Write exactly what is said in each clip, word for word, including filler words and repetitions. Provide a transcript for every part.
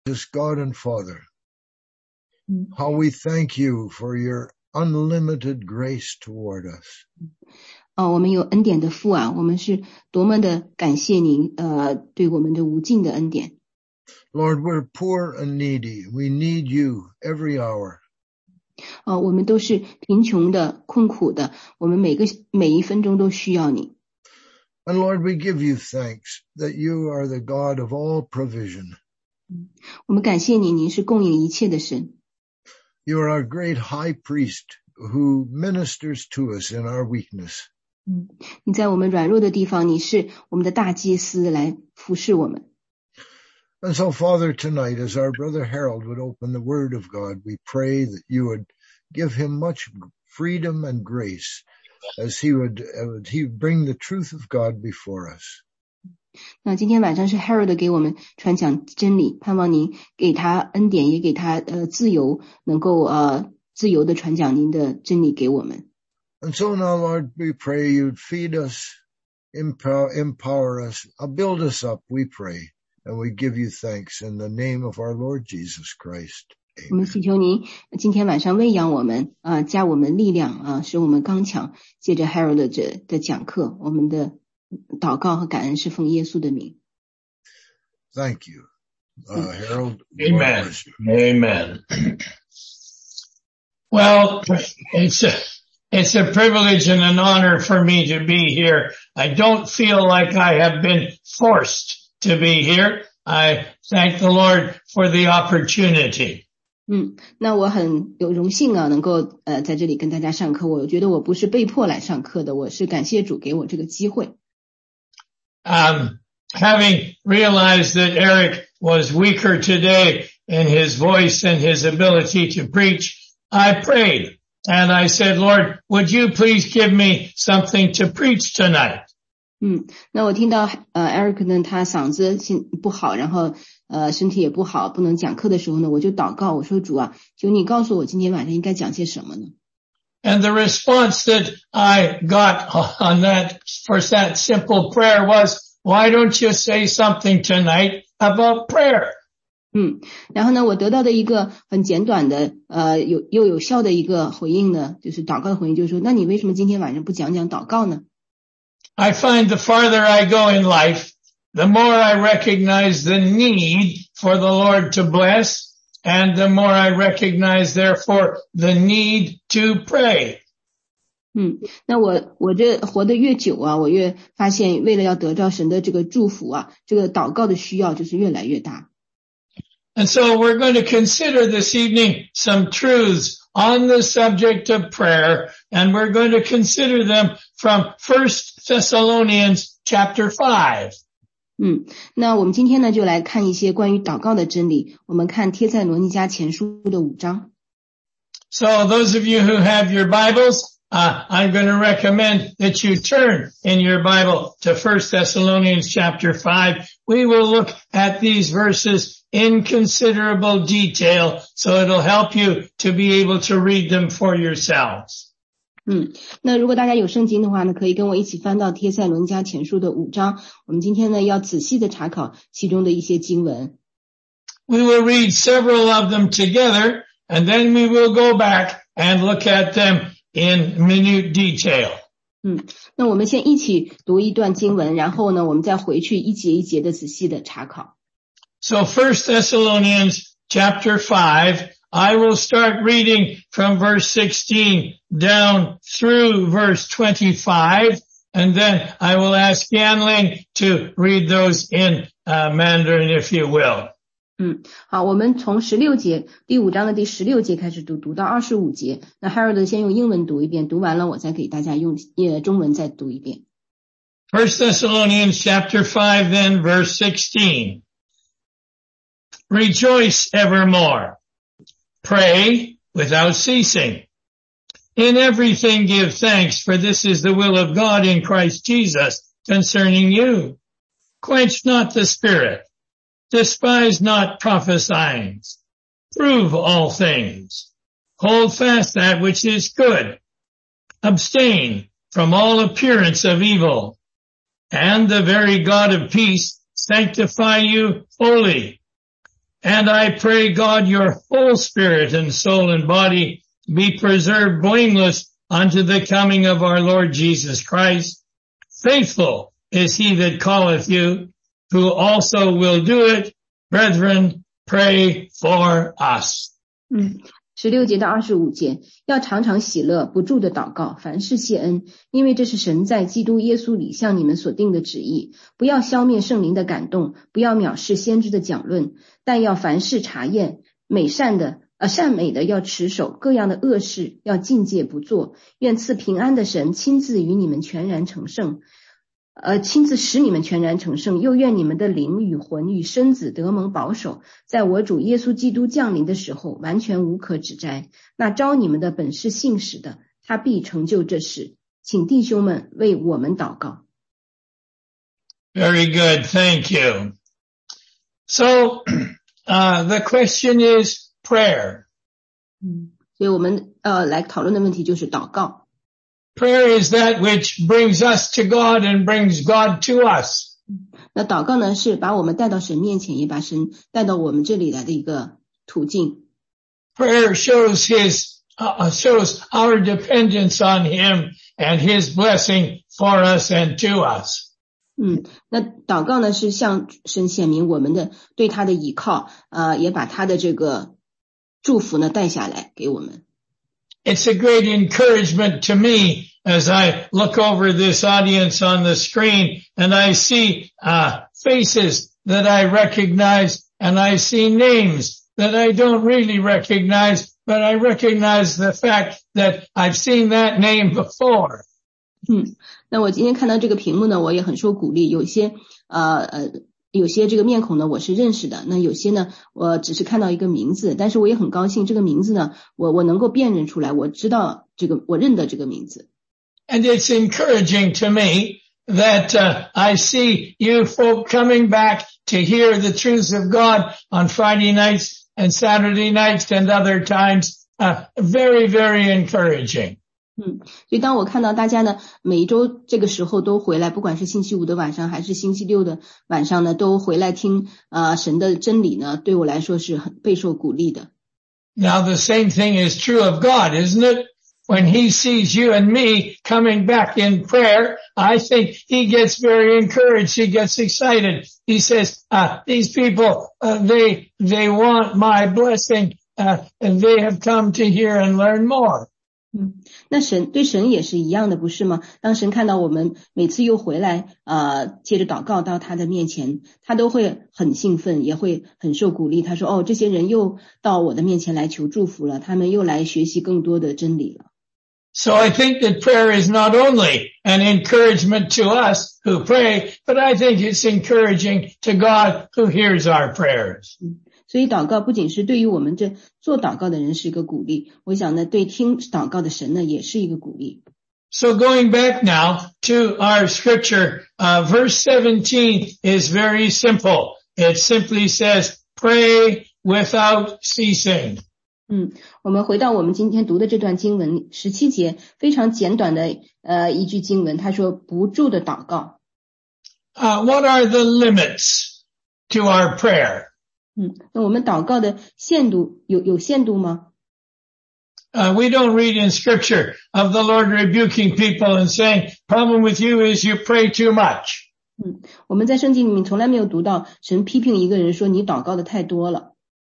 God and Father, how we thank you for your unlimited grace toward us. 哦，我们有恩典的父啊，我们是多么的感谢您，呃，对我们的无尽的恩典。 Lord, we're poor and needy. We need you every hour. 哦，我们都是贫穷的、困苦的，我们每个每一分钟都需要你。 And Lord, we give you thanks that you are the God of all provision. 我们感谢你，您是供应一切的神。 You are our great high priest who ministers to us in our weakness. 嗯，你在我们软弱的地方，你是我们的大祭司来服侍我们。 And so, Father, tonight, as our brother Harold would open the Word of God, we pray that you would give him much freedom and grace as he would, uh, he would bring the truth of God before us. 那今天晚上是 Harold 给我们传讲真理，盼望您给他恩典，也给他呃自由，能够呃自由的传讲您的真理给我们。 And so now, Lord, we pray you'd feed us, empower, empower us, uh, build us up, we pray. And we give you thanks in the name of our Lord Jesus Christ. 我们祈求您今天晚上喂养我们啊、呃，加我们力量啊、呃，使我们刚强。借着 Harold 的的讲课，我们的祷告和感恩是奉耶稣的名。 Thank you, uh, Harold. Amen. Amen. Well, it's a, it's a privilege and an honor for me to be here. I don't feel like I have been forced to be here. I thank the Lord for the opportunity. 嗯，那我很有荣幸啊，能够呃在这里跟大家上课。我觉得我不是被迫来上课的，我是感谢主给我这个机会。 Um, having realized that Eric was weaker today in his voice and his ability to preach, I prayed and I said, Lord, would you please give me something to preach tonight? 嗯，那我听到呃 Eric 呢，他嗓子不好，然后呃身体也不好，不能讲课的时候呢，我就祷告，我说主啊，求你告诉我今天晚上应该讲些什么呢？ And the response that I got on that for that simple prayer was, why don't you say something tonight about prayer? 嗯，然后呢，我得到的一个很简短的呃有又有效的一个回应呢，就是祷告的回应，就是说，那你为什么今天晚上不讲讲祷告呢？ I find the farther I go in life, the more I recognize the need for the Lord to bless, and the more I recognize, therefore, the need to pray. 嗯，那我我这活得越久啊，我越发现为了要得到神的这个祝福啊，这个祷告的需要就是越来越大。 And so we're going to consider this evening some truths on the subject of prayer, and we're going to consider them from First Thessalonians chapter five. 嗯，那我们今天呢就来看一些关于祷告的真理。我们看帖撒罗尼迦前书的五章。 So those of you who have your Bibles, uh, I'm going to recommend that you turn in your Bible to First Thessalonians chapter five. We will look at these verses in considerable detail, so it'll help you to be able to read them for yourselves. 嗯，那如果大家有圣经的话呢，可以跟我一起翻到帖撒罗尼迦前书的五章。我们今天呢要仔细的查考其中的一些经文。 We will read several of them together, and then we will go back and look at them in minute detail. 嗯，那我们先一起读一段经文，然后呢，我们再回去一节一节的仔细的查考。 So First Thessalonians chapter five, I will start reading from verse sixteen down through verse twenty-five, and then I will ask Yanling to read those in uh, Mandarin, if you will. 嗯，好，我们从十六节第五章的第十六节开始读，读到二十五节。那 Harold 先用英文读一遍，读完了我再给大家用呃中文再读一遍。 First Thessalonians chapter five, then verse sixteen. Rejoice evermore. Pray without ceasing. In everything give thanks, for this is the will of God in Christ Jesus concerning you. Quench not the spirit. Despise not prophesying. Prove all things. Hold fast that which is good. Abstain from all appearance of evil. And the very God of peace sanctify you wholly. And I pray, God, your whole spirit and soul and body be preserved blameless unto the coming of our Lord Jesus Christ. Faithful is he that calleth you, who also will do it. Brethren, pray for us. 嗯，十六节到二十五节，要常常喜乐，不住的祷告，凡事谢恩，因为这是神在基督耶稣里向你们所定的旨意。不要消灭圣灵的感动，不要藐视先知的讲论，但要凡事查验，美善的呃善美的要持守，各样的恶事要禁戒不做。愿赐平安的神亲自与你们全然成圣。呃，亲自使你们全然成圣，又愿你们的灵与魂与身子得蒙保守，在我主耶稣基督降临的时候，完全无可指摘。那召你们的本是信实的，他必成就这事。请弟兄们为我们祷告。 Very good, thank you. So, uh, the question is prayer. 嗯，所以我们呃来讨论的问题就是祷告。 Prayer is that which brings us to God and brings God to us. 那祷告呢，是把我们带到神面前，也把神带到我们这里来的一个途径。 Prayer shows his, uh, shows our dependence on him and his blessing for us and to us. 嗯，那祷告呢，是向神显明我们的对他的倚靠，呃，也把他的这个祝福呢带下来给我们。 It's a great encouragement to me as I look over this audience on the screen and I see uh, faces that I recognize and I see names that I don't really recognize, but I recognize the fact that I've seen that name before. 嗯，那我今天看到这个屏幕呢，我也很受鼓励。有些呃呃。有些这个面孔呢我是认识的，那有些呢我只是看到一个名字，但是我也很高兴这个名字呢我我能够辨认出来，我知道这个我认得这个名字。 And it's encouraging to me that uh, I see you folk coming back to hear the truths of God on Friday nights and Saturday nights and other times. Uh, very, very encouraging. 嗯，所以当我看到大家呢每一周这个时候都回来，不管是星期五的晚上还是星期六的晚上呢，都回来听呃神的真理呢，对我来说是很备受鼓励的。 Now the same thing is true of God, isn't it? When he sees you and me coming back in prayer, I think he gets very encouraged. He gets excited. He says, uh, these people, uh, they, they want my blessing, uh, and they have come to hear and learn more. 嗯，那神对神也是一样的，不是吗？当神看到我们每次又回来，呃，接着祷告到他的面前，他都会很兴奋，也会很受鼓励。他说：“哦，这些人又到我的面前来求祝福了，他们又来学习更多的真理了。” So I think that prayer is not only an encouragement to us who pray, but I think it's encouraging to God who hears our prayers. 嗯，所以祷告不仅是对于我们这做祷告的人是一个鼓励，我想呢，对听祷告的神呢也是一个鼓励。 So going back now to our scripture, uh, verse seventeen is very simple. It simply says, pray without ceasing. 嗯，我们回到我们今天读的这段经文十七节，非常简短的呃一句经文，他说不住的祷告。 Uh, what are the limits to our prayer? 嗯，那我们祷告的限度有有限度吗？ Uh, we don't read in scripture of the Lord rebuking people and saying, problem with you is you pray too much. 嗯，我们在圣经里面从来没有读到神批评一个人说你祷告的太多了。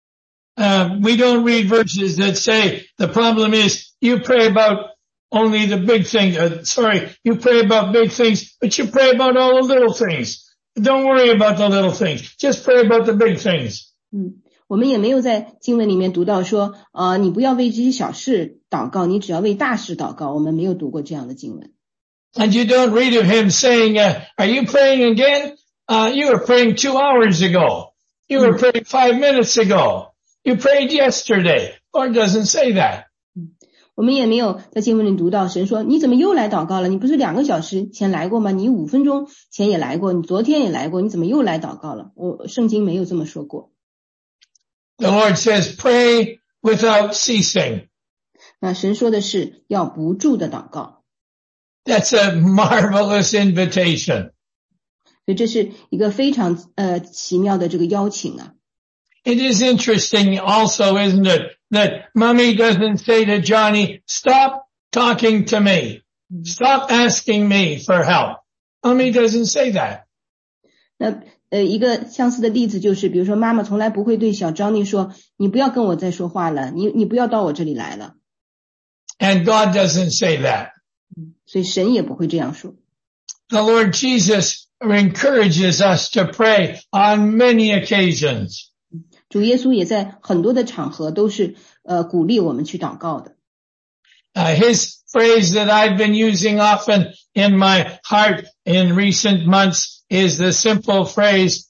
Uh, we don't read verses that say the problem is you pray about only the big things. Uh, sorry, you pray about big things, but you pray about all the little things. Don't worry about the little things. Just pray about the big things. 嗯，我们也没有在经文里面读到说，呃，你不要为这些小事祷告，你只要为大事祷告。我们没有读过这样的经文。 And you don't read of him saying, uh, are you praying again? Uh, you were praying two hours ago. You were praying five minutes ago. You prayed yesterday. Lord doesn't say that. 我们也没有在经文里读到神说你怎么又来祷告了？你不是两个小时前来过吗？你五分钟前也来过，你昨天也来过，你怎么又来祷告了？我圣经没有这么说过。 The Lord says, pray without ceasing. 那神说的是要不住的祷告。 That's a marvelous invitation. 所以这是一个非常呃奇妙的这个邀请啊。 it is interesting also, isn't it, that Mommy doesn't say to Johnny, stop talking to me. Stop asking me for help. Mommy doesn't say that. 那呃，一个相似的例子就是，比如说妈妈从来不会对小 Johnny 说，你不要跟我再说话了，你你不要到我这里来了。 And God doesn't say that. 所以神也不会这样说。 The Lord Jesus encourages us to pray on many occasions. 主耶稣也在很多的场合都是呃鼓励我们去祷告的。 Uh, his phrase that I've been using often in my heart in recent months is the simple phrase,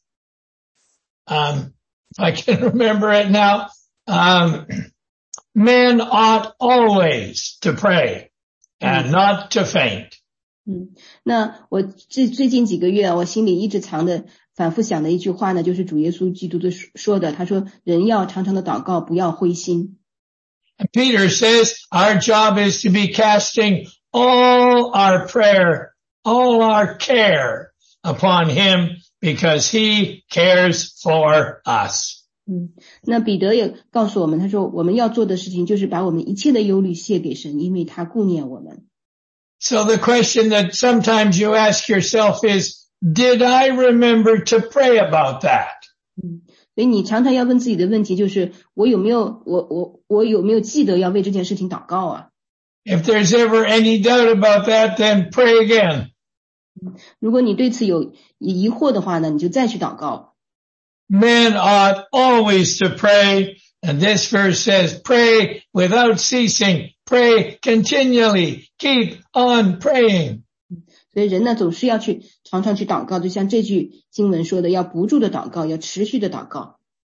um, if I can remember it now, um, men ought always to pray and not to faint. 嗯，那我最最近几个月，我心里一直藏的反复想的一句话呢，就是主耶稣基督的说的，他说人要常常的祷告，不要灰心。 And Peter says our job is to be casting all our prayer, all our care upon him because he cares for us. 嗯，那彼得也告诉我们，他说我们要做的事情就是把我们一切的忧虑卸给神，因为他顾念我们。 So the question that sometimes you ask yourself is, did I remember to pray about that? 嗯，所以你常常要问自己的问题就是，我有没有我我我有没有记得要为这件事情祷告啊？ If there's ever any doubt about that, then pray again. 如果你对此有疑惑的话呢，你就再去祷告。 Men ought always to pray, and this verse says, pray without ceasing, pray continually, keep on praying. 所以人呢总是要去常常去祷告，就像这句经文说的，要不住的祷告，要持续的祷告。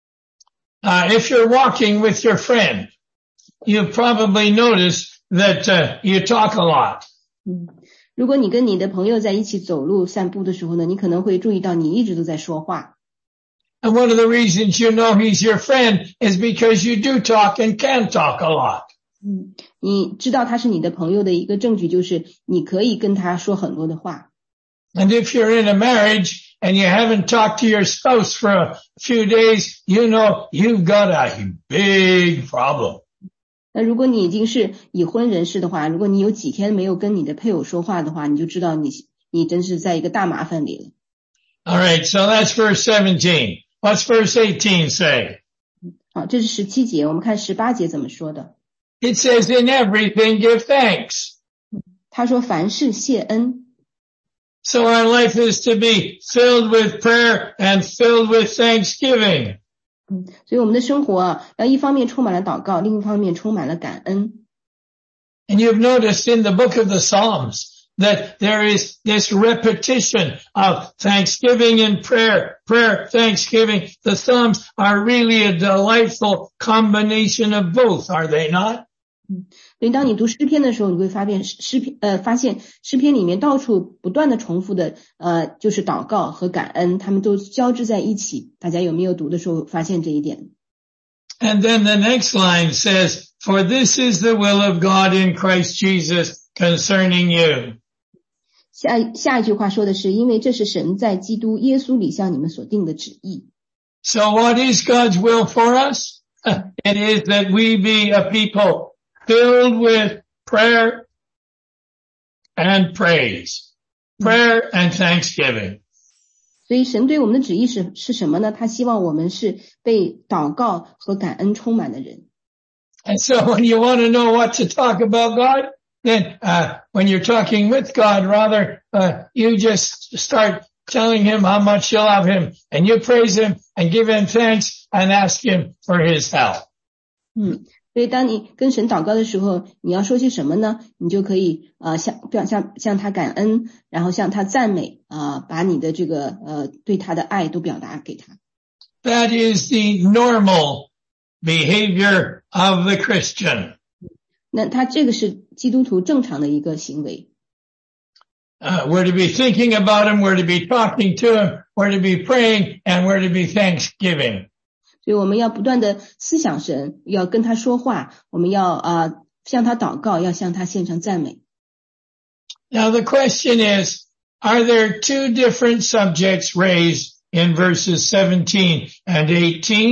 Uh, if you're walking with your friend, you probably notice that uh, you talk a lot. 嗯，如果你跟你的朋友在一起走路散步的时候呢，你可能会注意到你一直都在说话。 And one of the reasons you know he's your friend is because you do talk and can talk a lot. 嗯，你知道他是你的朋友的一个证据就是你可以跟他说很多的话。 And if you're in a marriage and you haven't talked to your spouse for a few days, you know you've got a big problem. 那如果你已经是已婚人士的话，如果你有几天没有跟你的配偶说话的话，你就知道你你真是在一个大麻烦里了。 All right, so that's verse seventeen. What's verse eighteen say? 好，这是十七节，我们看十八节怎么说的。 It says, in everything give thanks. 他说凡事谢恩。 So our life is to be filled with prayer and filled with thanksgiving. 嗯，所以我们的生活啊，要一方面充满了祷告，另一方面充满了感恩。 And you've noticed in the book of the Psalms that there is this repetition of thanksgiving and prayer, prayer, thanksgiving. The Psalms are really a delightful combination of both, are they not? 嗯，所以当你读诗篇的时候，你会发现诗篇呃发现诗篇里面到处不断的重复的呃就是祷告和感恩，他们都交织在一起。大家有没有读的时候发现这一点？ And then the next line says, for this is the will of God in Christ Jesus concerning you. 下下一句话说的是，因为这是神在基督耶稣里向你们所定的旨意。 So what is God's will for us? It is that we be a people filled with prayer and praise, prayer and thanksgiving. 所以神对我们的旨意是是什么呢？他希望我们是被祷告和感恩充满的人。 And so when you want to know what to talk about God, then uh, when you're talking with God, rather, uh, you just start telling him how much you love him, and you praise him and give him thanks and ask him for his help. 嗯，所以当你跟神祷告的时候，你要说些什么呢？你就可以呃向向向他感恩，然后向他赞美啊、呃，把你的这个呃对他的爱都表达给他。 That is the normal behavior of the Christian. 那他这个是基督徒正常的一个行为。 Uh, we're to be thinking about him, we're to be talking to him, we're to be praying, and we're to be thanksgiving. 所以我们要不断的思想神，要跟他说话，我们要啊、呃、向他祷告，要向他献上赞美。 Now the question is, are there two different subjects raised in verses seventeen and eighteen,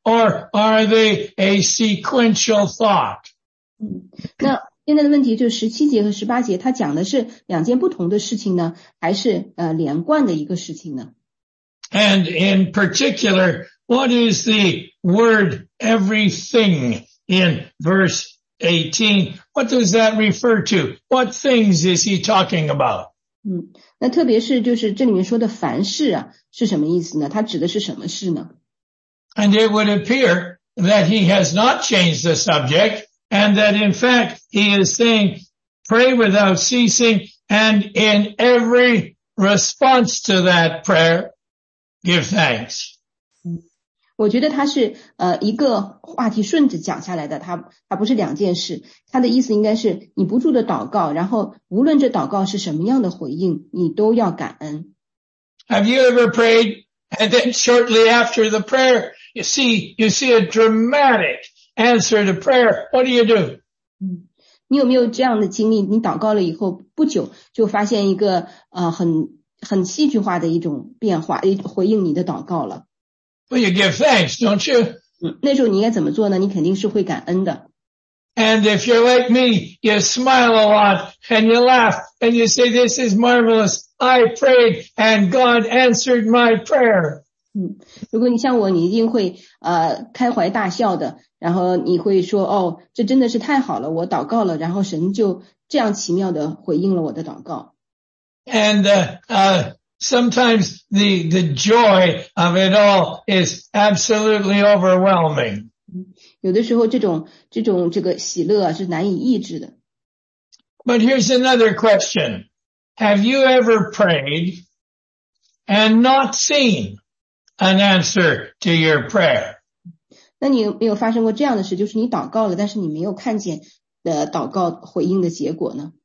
or are they a sequential thought? 嗯，那现在的问题就是十七节和十八节，它讲的是两件不同的事情呢，还是呃连贯的一个事情呢？ And in particular, what is the word everything in verse eighteen? What does that refer to? What things is he talking about? 嗯，那特别是就是这里面说的凡事啊，是什么意思呢？它指的是什么事呢？ And it would appear that he has not changed the subject, and that in fact he is saying, pray without ceasing, and in every response to that prayer, give thanks. 我觉得它是呃一个话题顺着讲下来的，它它不是两件事，它的意思应该是你不住的祷告，然后无论这祷告是什么样的回应，你都要感恩。 Have you ever prayed and then shortly after the prayer, you see, you see a dramatic answer to prayer? What do you do? 嗯，你有没有这样的经历？你祷告了以后不久就发现一个呃很很戏剧化的一种变化，一回应你的祷告了。 Well, you give thanks, don't you? 嗯，那时候你应该怎么做呢？你肯定是会感恩的。 And if you're like me, you smile a lot and you laugh and you say, this is marvelous. I prayed and God answered my prayer. 嗯，如果你像我，你一定会呃开怀大笑的，然后你会说哦，这真的是太好了，我祷告了，然后神就这样奇妙的回应了我的祷告。 And uh, uh, sometimes the the joy of it all is absolutely overwhelming. 有的时候这种这种这个喜乐啊是难以抑制的。 But here's another question. Have you ever prayed and not seen an answer to your prayer? 那你有没有发生过这样的事，就是你祷告了，但是你没有看见的祷告回应的结果呢？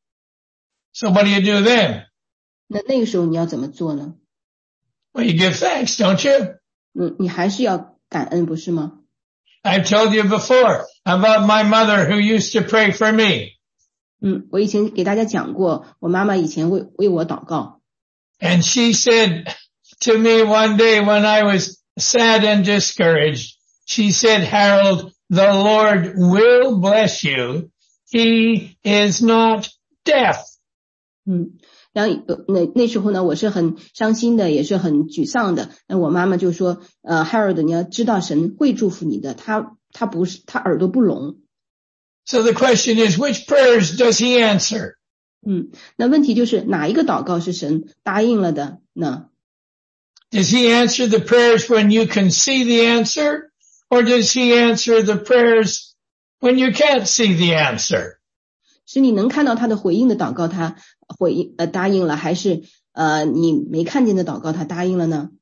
So what do you do then? 那那个时候你要怎么做呢？ Well, you give thanks, don't you? 嗯，你还是要感恩，不是吗？ I've told you before about my mother who used to pray for me. 嗯，我以前给大家讲过，我妈妈以前为为我祷告。 And she said to me one day when I was sad and discouraged, she said, Harold, the Lord will bless you. He is not deaf. 嗯，然后那那时候呢，我是很伤心的，也是很沮丧的。那我妈妈就说，呃 ，Harold， 你要知道神会祝福你的，他他不是他耳朵不聋。 So the question is, which prayers does he answer? 嗯，那问题就是哪一个祷告是神答应了的呢？ Does he answer the prayers when you can see the answer? Or does he answer the prayers when you can't see the answer? 是你能看到他的回应的祷告，他回应呃答应了，还是呃你没看见的祷告他答应了呢？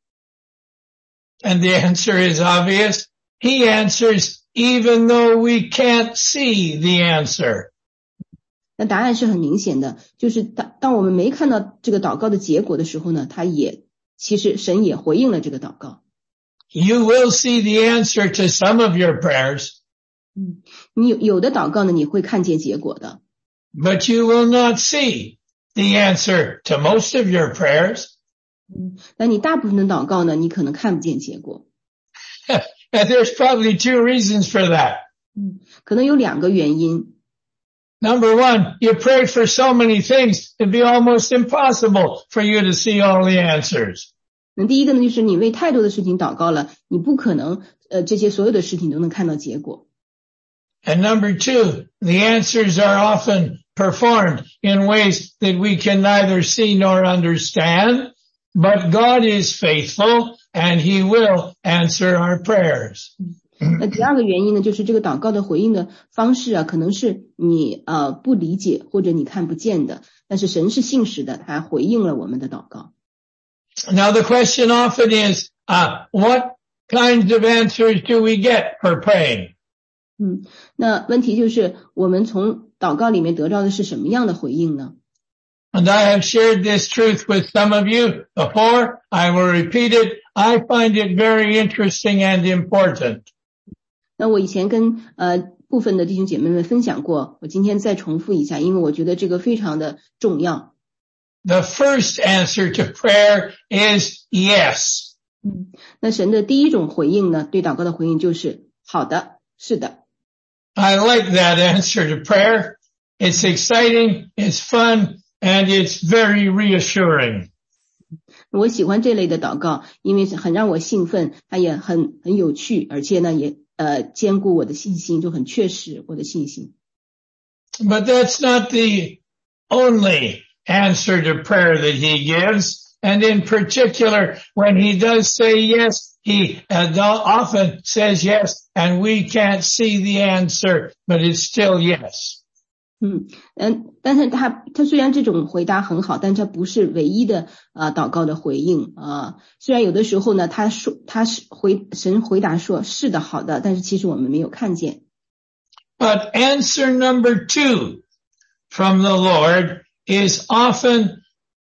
And the answer is obvious. He answers even though we can't see the answer. 那答案是很明显的，就是当当我们没看到这个祷告的结果的时候呢，他也其实神也回应了这个祷告。 You will see the answer to some of your prayers. 嗯，你有有的祷告呢，你会看见结果的。 But you will not see the answer to most of your prayers. 嗯，那你大部分的祷告呢，你可能看不见结果。 And there's probably two reasons for that. 嗯，可能有两个原因。 Number one, you pray for so many things, it'd be almost impossible for you to see all the answers. 那第一个呢，就是你为太多的事情祷告了，你不可能呃这些所有的事情都能看到结果。 And number two, the answers are often performed in ways that we can neither see nor understand, but God is faithful and he will answer our prayers. 那第二个原因呢，就是这个祷告的回应的方式啊，可能是你呃不理解或者你看不见的，但是神是信实的，他回应了我们的祷告。 Now the question often is, uh, what kinds of answers do we get for praying? 嗯，那问题就是我们从祷告里面得到的是什么样的回应呢？ And I have shared this truth with some of you before. I will repeat it. I find it very interesting and important. 那我以前跟呃部分的弟兄姐妹们分享过，我今天再重复一下，因为我觉得这个非常的重要。 The first answer to prayer is yes. 嗯，那神的第一种回应呢，对祷告的回应就是好的，是的。 I like that answer to prayer. It's exciting, it's fun, and it's very reassuring. 我喜欢这类的祷告，因为很让我兴奋，它也很很有趣，而且呢也呃兼顾我的信心，就很确实我的信心。 But that's not the only answer to prayer that he gives. And in particular, when he does say yes, he uh, often says yes, and we can't see the answer, but it's still yes. 嗯嗯，但是他他虽然这种回答很好，但这不是唯一的啊、呃、祷告的回应啊、呃。虽然有的时候呢，他说他是回神回答说是的好的，但是其实我们没有看见。 But answer number two from the Lord is often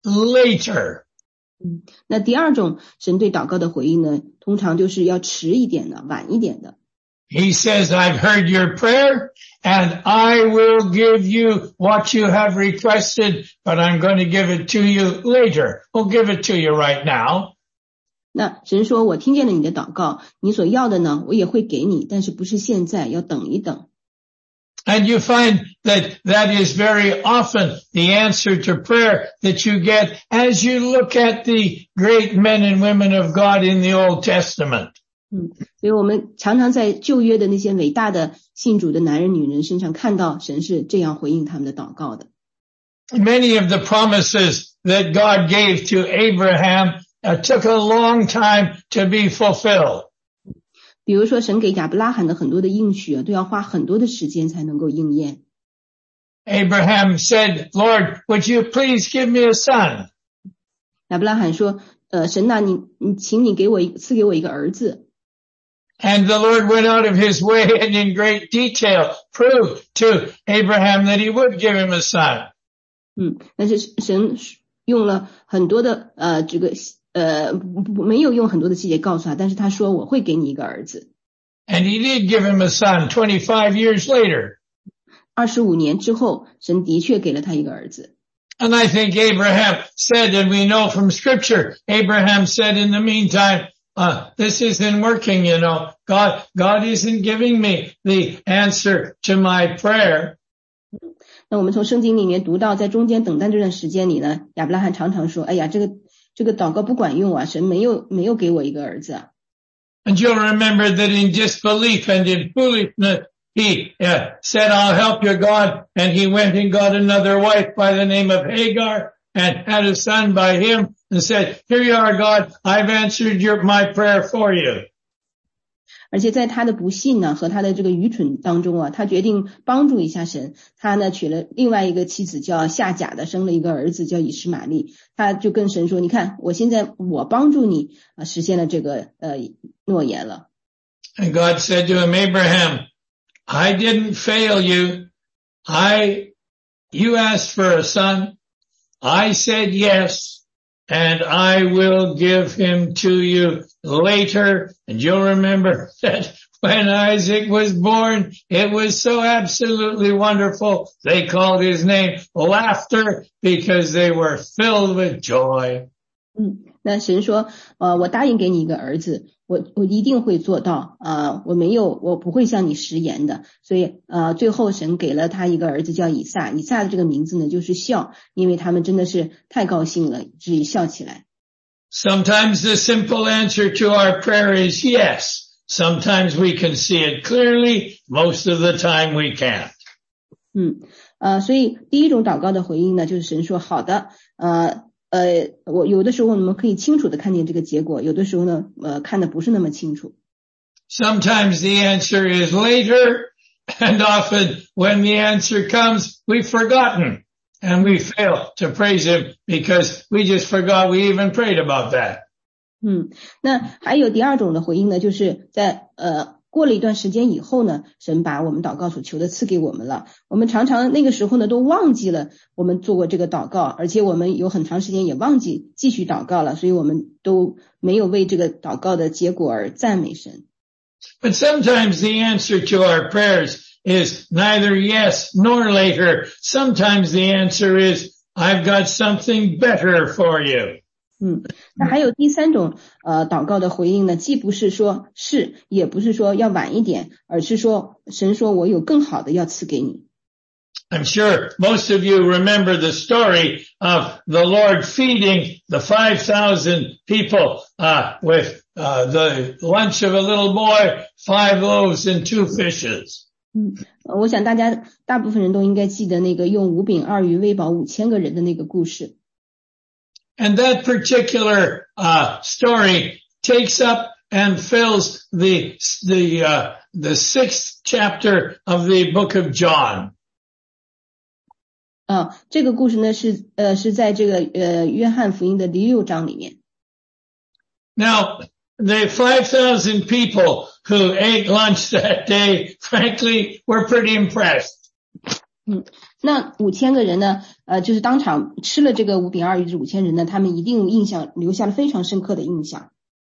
later. 嗯，那第二种神对祷告的回应呢，通常就是要迟一点的，晚一点的。 He says, I've heard your prayer and I will give you what you have requested, but I'm going to give it to you later. We'll give it to you right now. 那神说，我听见了你的祷告，你所要的呢，我也会给你，但是不是现在，要等一等。 And you find that that is very often the answer to prayer that you get as you look at the great men and women of God in the Old Testament. 嗯，所以我们常常在旧约的那些伟大的信主的男人女人身上看到神是这样回应他们的祷告的。 Many of the promises that God gave to Abraham uh, took a long time to be fulfilled. 比如说神给亚伯拉罕的很多的应许都要花很多的时间才能够应验。 Abraham said, Lord, would you please give me a son? 亚伯拉罕说，呃，神呐，你你请你给我一赐给我一个儿子。 And the Lord went out of his way and in great detail proved to Abraham that he would give him a son. 嗯，但是神用了很多的呃这个呃没有用很多的细节告诉他，但是他说我会给你一个儿子。 And he did give him a son twenty-five years later. 二十五年之后，神的确给了他一个儿子。 And I think Abraham said, and we know from scripture, Abraham said in the meantime, uh, this isn't working, you know, God, God isn't giving me the answer to my prayer. 那我们从圣经里面读到，在中间等待这段时间里呢，亚伯拉罕常常说，哎呀，这个这个祷告不管用啊，神没有没有给我一个儿子啊。 And you'll remember that in disbelief and in foolishness, he uh, said, I'll help you, God. And he went and got another wife by the name of Hagar and had a son by him and said, here you are, God. I've answered your, my prayer for you. 而且在他的不信呢和他的这个愚蠢当中啊，他决定帮助一下神。他呢娶了另外一个妻子叫夏甲的，生了一个儿子叫以实玛利。他就跟神说，你看我现在我帮助你啊，实现了这个呃诺言了。 And God said to him, Abraham, I didn't fail you. I, you asked for a son. I said yes. And I will give him to you later. And you'll remember that when Isaac was born, it was so absolutely wonderful. They called his name Laughter because they were filled with joy. 嗯，那神说，呃，我答应给你一个儿子，我我一定会做到啊、呃，我没有，我不会向你食言的。所以呃，最后神给了他一个儿子叫以撒，以撒的这个名字呢就是笑，因为他们真的是太高兴了，至于笑起来。 Sometimes the simple answer to our prayer is yes. Sometimes we can see it clearly. Most of the time we can't. 嗯，呃，所以第一种祷告的回应呢，就是神说好的，呃。呃，我有的时候我们可以清楚的看见这个结果，有的时候呢，呃，看的不是那么清楚。 Sometimes the answer is later, and often when the answer comes, we've forgotten, and we fail to praise him because we just forgot we even prayed about that. 嗯，那还有第二种的回应呢，就是在呃。过了一段时间以后呢，神把我们祷告所求的赐给我们了。我们常常那个时候呢都忘记了我们做过这个祷告，而且我们有很长时间也忘记继续祷告了，所以我们都没有为这个祷告的结果而赞美神。 But sometimes the answer to our prayers is neither yes nor later. Sometimes the answer is, I've got something better for you. 嗯，那还有第三种呃祷告的回应呢，既不是说是，也不是说要晚一点，而是说神说我有更好的要赐给你。 I'm sure most of you remember the story of the Lord feeding the five thousand people uh, with uh, the lunch of a little boy, five loaves and two fishes. 嗯，我想大家大部分人都应该记得那个用五饼二鱼喂饱五千个人的那个故事。 And that particular uh, story takes up and fills the the uh, the sixth chapter of the book of John. 啊，这个故事呢是呃是在这个呃约翰福音的第六章里面。 Now, the five thousand people who ate lunch that day, frankly, were pretty impressed. 嗯，那五千个人呢，呃，就是当场吃了这个五饼二鱼这五千人呢，他们一定印象留下了非常深刻的印象。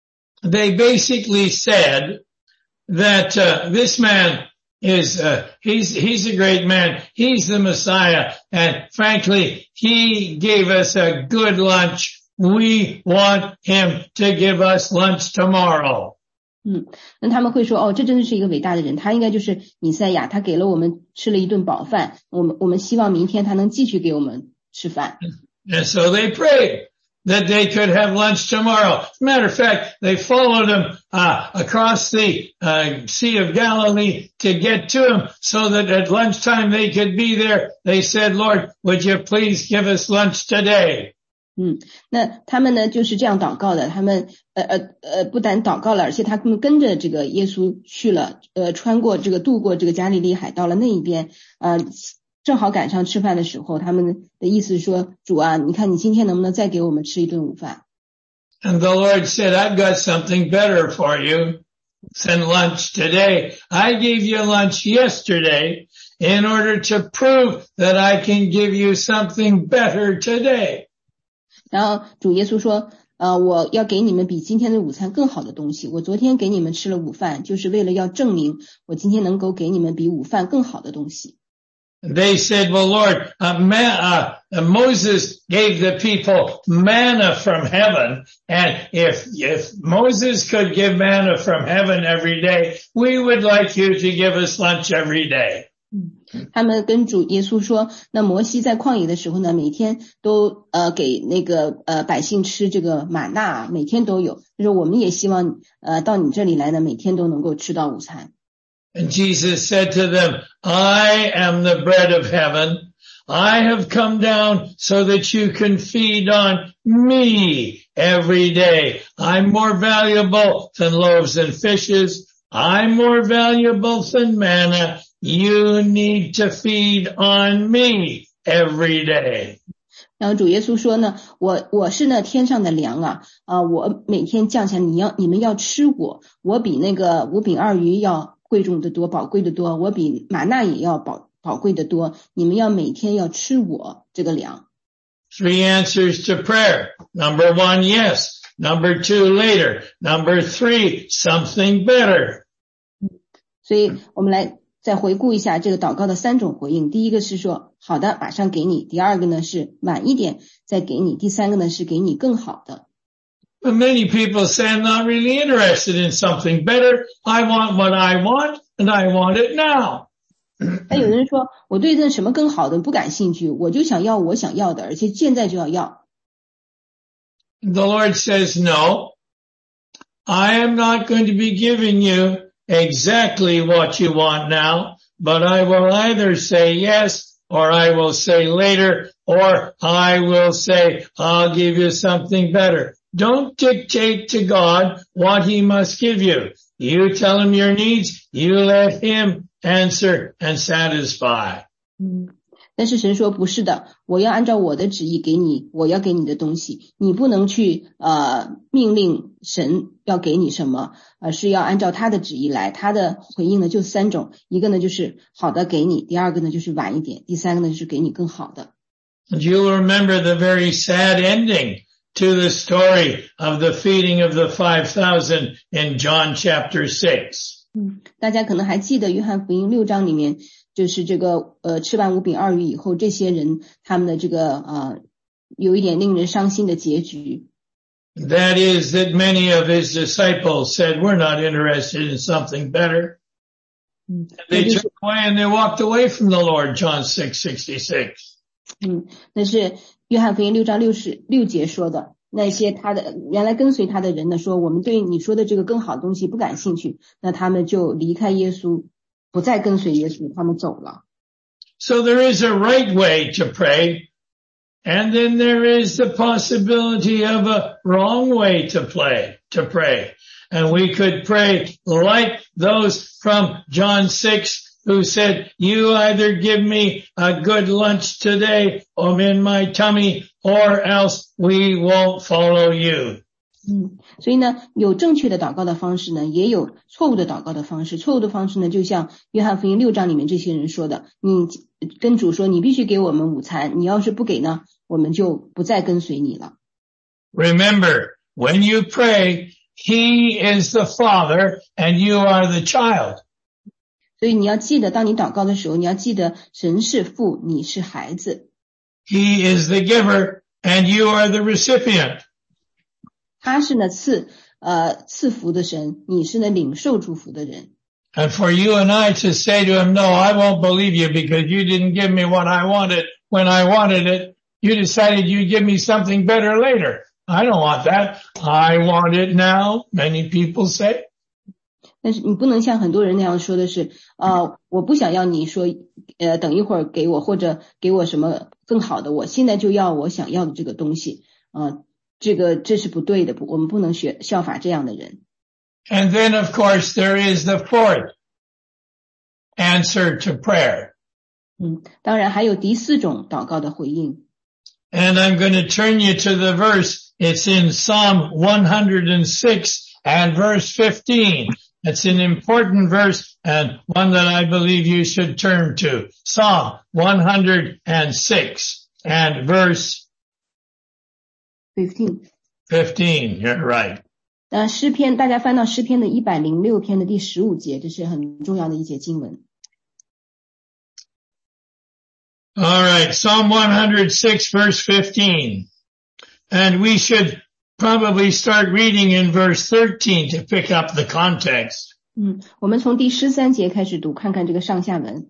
They basically said that uh, this man is uh, he's he's a great man. He's the Messiah, and frankly, he gave us a good lunch. We want him to give us lunch tomorrow. 嗯，那他们会说，哦，这真的是一个伟大的人，他应该就是弥赛亚，他给了我们吃了一顿饱饭，我们我们希望明天他能继续给我们吃饭。 And so they prayed that they could have lunch tomorrow. As a matter of fact, they followed him uh, across the uh, Sea of Galilee to get to him so that at lunchtime they could be there. They said, Lord, would you please give us lunch today? 嗯，那他们呢就是这样祷告的，他们呃呃呃不但祷告了，而且他们跟着这个耶稣去了，呃穿过这个渡过这个加利利海到了那一边，呃正好赶上吃饭的时候，他们的意思是说，主啊，你看你今天能不能再给我们吃一顿午饭？ And the Lord said, I've got something better for you than lunch today. I gave you lunch yesterday in order to prove that I can give you something better today. 然后主耶稣说，呃，我要给你们比今天的午餐更好的东西。我昨天给你们吃了午饭，就是为了要证明我今天能够给你们比午饭更好的东西。 They said, well, Lord, uh, man, uh, Moses gave the people manna from heaven. And if, if Moses could give manna from heaven every day, we would like you to give us lunch every day. 他们跟主耶稣说，那摩西在旷野的时候呢，每天都呃给那个呃百姓吃这个玛纳，每天都有。就是我们也希望呃到你这里来呢，每天都能够吃到午餐。 And Jesus said to them, I am the bread of heaven. I have come down so that you can feed on me every day. I'm more valuable than loaves and fishes. I'm more valuable than manna. You need to feed on me every day. 然后主耶稣说呢，我我是那天上的粮啊，啊，我每天降下，你要你们要吃我，我比那个五饼二鱼要贵重的多，宝贵的多，我比玛纳也要宝宝贵的多，你们要每天要吃我这个粮。 Three answers to prayer. Number one, yes. Number two, later. Number three, something better. 所以我们来再回顾一下这个祷告的三种回应。第一个是说好的，马上给你；第二个呢是晚一点再给你；第三个呢是给你更好的。 But many people say, I'm not really interested in something better. I want what I want, and I want it now. 但有人说，我对这什么更好的不感兴趣，我就想要我想要的，而且现在就要要。 The Lord says, no, I am not going to be giving you exactly what you want now, but I will either say yes, or I will say later, or I will say, I'll give you something better. Don't dictate to God what he must give you. You tell him your needs, you let him answer and satisfy. 嗯，但是神说不是的，我要按照我的旨意给你，我要给你的东西，你不能去呃命令神要给你什么，而是要按照他的旨意来。他的回应呢就三种，一个呢就是好的给你，第二个呢就是晚一点，第三个呢就是给你更好的。 And you'll remember the very sad ending to the story of the feeding of the five thousand in John chapter six. 嗯，大家可能还记得约翰福音六章里面，就是这个呃吃完五饼二鱼以后，这些人他们的这个呃有一点令人伤心的结局。 That is that many of his disciples said, we're not interested in something better. Mm. They turned away and they walked away from the Lord, John six sixty-six. 嗯，那是约翰福音六章六十六节说的。那些他的原来跟随他的人呢，说我们对你说的这个更好的东西不感兴趣，那他们就离开耶稣，不再跟随耶稣，他们走了。 So there is a right way to pray, and then there is the possibility of a wrong way to play, to pray. And we could pray like those from John six who said, you either give me a good lunch today or in my tummy, or else we won't follow you. 嗯，所以呢，有正确的祷告的方式呢，也有错误的祷告的方式。错误的方式呢，就像约翰福音六章里面这些人说的，你跟主说，你必须给我们午餐，你要是不给呢，我们就不再跟随你了。 Remember, when you pray, he is the father and you are the child. 所以你要记得，当你祷告的时候，你要记得神是父，你是孩子。 He is the giver and you are the recipient. 他是呢赐呃赐福的神，你是呢领受祝福的人。 And for you and I to say to him, no, I won't believe you because you didn't give me what I wanted when I wanted it. You decided you'd give me something better later. I don't want that. I want it now, many people say. 但是你不能像很多人那样说的是，呃，我不想要你说，呃，等一会儿给我或者给我什么更好的，我现在就要我想要的这个东西，呃，这个这是不对的，我们不能学效法这样的人。 And then of course there is the fourth answer to prayer. 嗯，当然还有第四种祷告的回应。 And I'm going to turn you to the verse. It's in Psalm one hundred six and verse fifteen. It's an important verse and one that I believe you should turn to. Psalm one hundred six and verse fifteen. fifteen, you're right. 那诗篇，大家翻到诗篇的一百零六篇的第十五节，这是很重要的一节经文。 All right, Psalm one hundred six verse fifteen. And we should probably start reading in verse thirteen to pick up the context. 嗯，我们从第十三节开始读，看看这个上下文。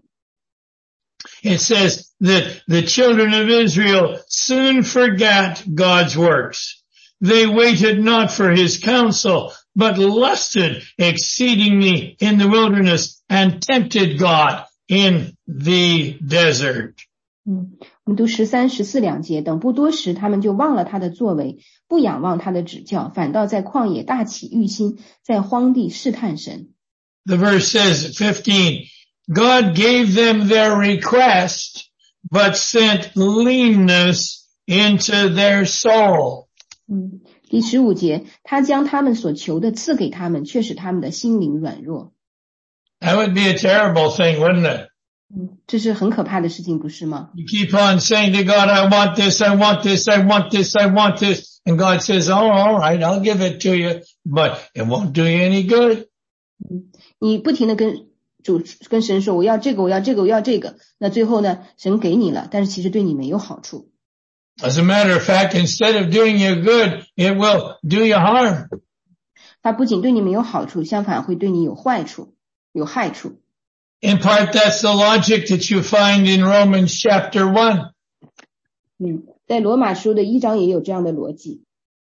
It says that the children of Israel soon forgot God's works. They waited not for his counsel, but lusted exceedingly in the wilderness and tempted God in the desert. 嗯，我们读十三、十四两节，等不多时，他们就忘了他的作为，不仰望他的指教，反倒在旷野大起欲心，在荒地试探神。 The verse says, fifteen, God gave them their request, but sent leanness into their soul. 嗯，第十五节，他将他们所求的赐给他们，却使他们的心灵软弱。 That would be a terrible thing, wouldn't it? 嗯，这是很可怕的事情，不是吗？ You keep on saying to God, I want this, I want this, I want this, I want this. And God says, oh, all right, I'll give it to you, but it won't do you any good. 嗯，你不停的跟主跟神说，我要这个，我要这个，我要这个。那最后呢，神给你了，但是其实对你没有好处。 As a matter of fact, instead of doing you good, it will do you harm. 它不仅对你没有好处，相反会对你有坏处，有害处。 In part, that's the logic that you find in Romans chapter one. 嗯，在罗马书的一章也有这样的逻辑。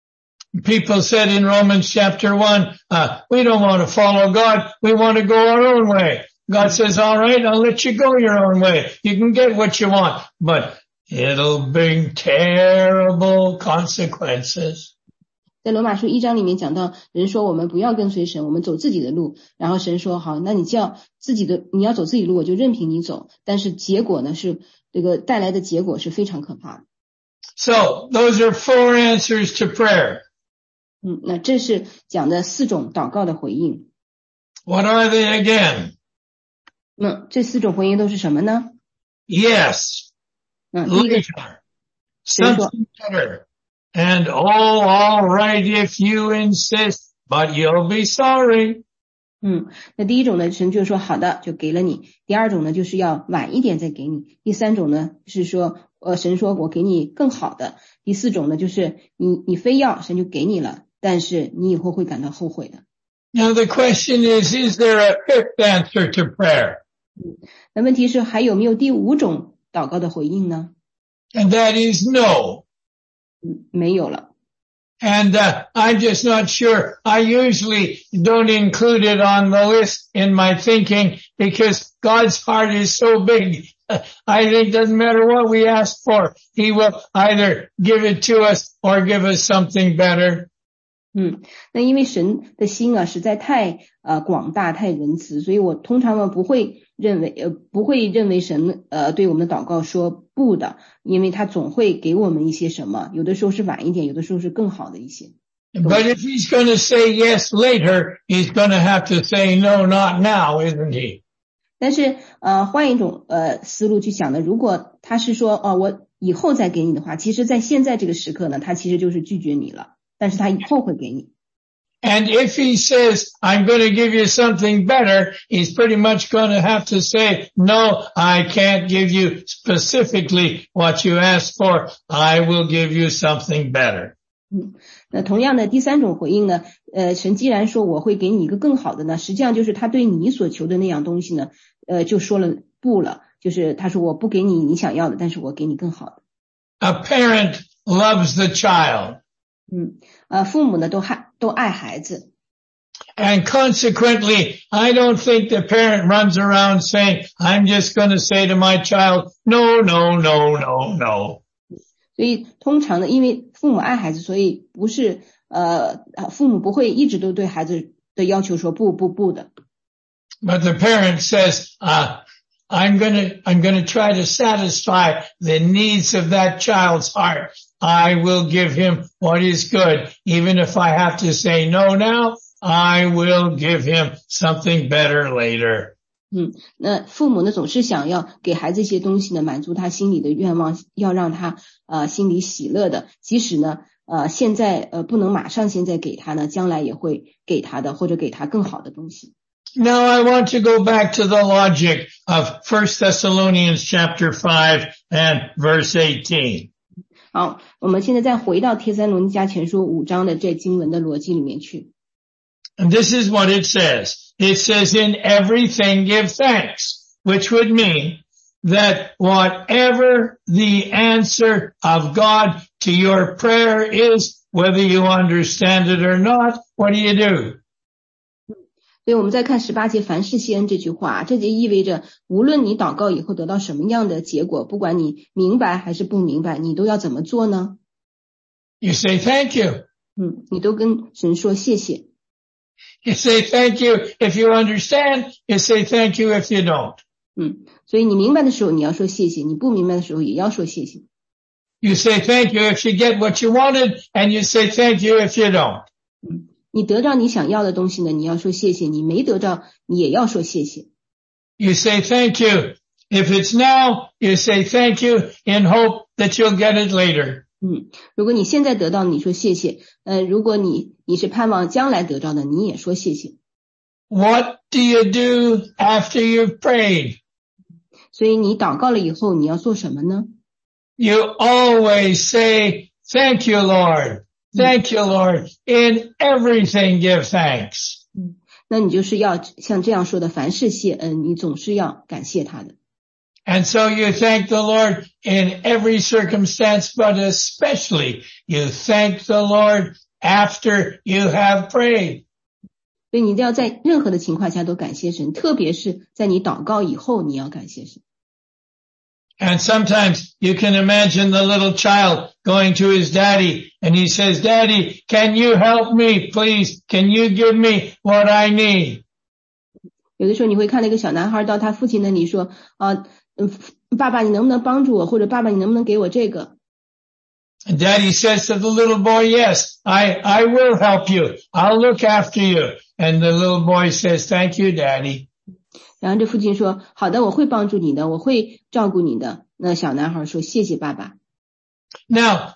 People said in Romans chapter one, uh, we don't want to follow God. We want to go our own way. God says, all right, I'll let you go your own way. You can get what you want, but it'll bring terrible consequences. 在罗马书一章里面讲到，人说我们不要跟随神，我们走自己的路。然后神说，好，那你叫自己的，你要走自己的路，我就任凭你走。但是结果呢，是这个带来的结果是非常可怕的。 So those are four answers to prayer. 嗯，那这是讲的四种祷告的回应。 What are they again? 那这四种回应都是什么呢？ Yes. 嗯，第一个 Later. Something better. And oh, all right if you insist, but you'll be sorry. 嗯，那第一种呢，神就说好的，就给了你。第二种呢，就是要晚一点再给你。第三种呢，是说呃，神说我给你更好的。第四种呢，就是你你非要，神就给你了，但是你以后会感到后悔的。 Now the question is, is there a fifth answer to prayer? 那问题是还有没有第五种祷告的回应呢？ And that is no. 嗯，没有了。 And uh, I'm just not sure. I usually don't include it on the list in my thinking because God's heart is so big. I think it doesn't matter what we ask for. He will either give it to us or give us something better. 嗯，那因为神的心啊实在太呃广大太仁慈，所以我通常呢不会认为呃不会认为神呃对我们的祷告说不的，因为他总会给我们一些什么，有的时候是晚一点，有的时候是更好的一些。 But if he's going to say yes later, he's going to have to say no, not now, isn't he? 但是呃换一种呃思路去想的，如果他是说哦、呃、我以后再给你的话，其实在现在这个时刻呢，他其实就是拒绝你了。但是他以后会给你。 And if he says, I'm going to give you something better, he's pretty much going to have to say, no, I can't give you specifically what you asked for. I will give you something better. 嗯，那同样的第三种回应呢，呃，神既然说我会给你一个更好的呢，实际上就是他对你所求的那样东西呢，呃，就说了不了，就是他说我不给你你想要的，但是我给你更好的。 A parent loves the child. 嗯，呃，父母呢都爱都爱孩子。 And consequently, I don't think the parent runs around saying, I'm just going to say to my child, no, no, no, no, no. 所以通常呢，因为父母爱孩子，所以不是呃，父母不会一直都对孩子的要求说不不不的。 But the parent says, uh, I'm going to, I'm going to try to satisfy the needs of that child's heart. I will give him what is good. Even if I have to say no now, I will give him something better later. 嗯，那父母呢总是想要给孩子一些东西呢，满足他心里的愿望，要让他呃心里喜乐的。即使呢呃现在呃不能马上现在给他呢，将来也会给他的，或者给他更好的东西。 Now I want to go back to the logic of First Thessalonians chapter five and verse eighteen. 好，我们现在再回到帖撒罗尼迦前书五章的这经文的逻辑里面去。 And this is what it says. It says, in everything give thanks, which would mean that whatever the answer of God to your prayer is, whether you understand it or not, what do you do? 所以我们再看十八节凡事谢恩这句话，这就意味着无论你祷告以后得到什么样的结果，不管你明白还是不明白，你都要怎么做呢？ You say thank you. 嗯，你都跟神说谢谢。 You say thank you if you understand. You say thank you if you don't. 嗯，所以你明白的时候你要说谢谢，你不明白的时候也要说谢谢。 You say thank you if you get what you wanted, and you say thank you if you don't. 嗯，你得到你想要的东西呢，你要说谢谢；你没得到，你也要说谢谢。 You say thank you. If it's now, you say thank you in hope that you'll get it later. 嗯，如果你现在得到，你说谢谢；呃，如果你你是盼望将来得到的，你也说谢谢。 What do you do after you've prayed? 所以你祷告了以后，你要做什么呢？ You always say, thank you, Lord. Thank you, Lord. In everything give thanks. 嗯，那你就是要像这样说的，凡事谢恩，你总是要感谢他的。 And so you thank the Lord in every circumstance, but especially you thank the Lord after you have prayed. 所以你一定要在任何的情况下都感谢神，特别是在你祷告以后，你要感谢神。 And sometimes you can imagine the little child going to his daddy and he says, Daddy, can you help me, please? Can you give me what I need? 有的时候你会看到一个小男孩到他父亲那里说，啊，嗯，爸爸你能不能帮助我，或者爸爸你能不能给我这个？ And Daddy says to the little boy, yes, I, I will help you. I'll look after you. And the little boy says, thank you, Daddy. 然后这父亲说，好的，我会帮助你的，我会照顾你的。那小男孩说，谢谢爸爸。 Now,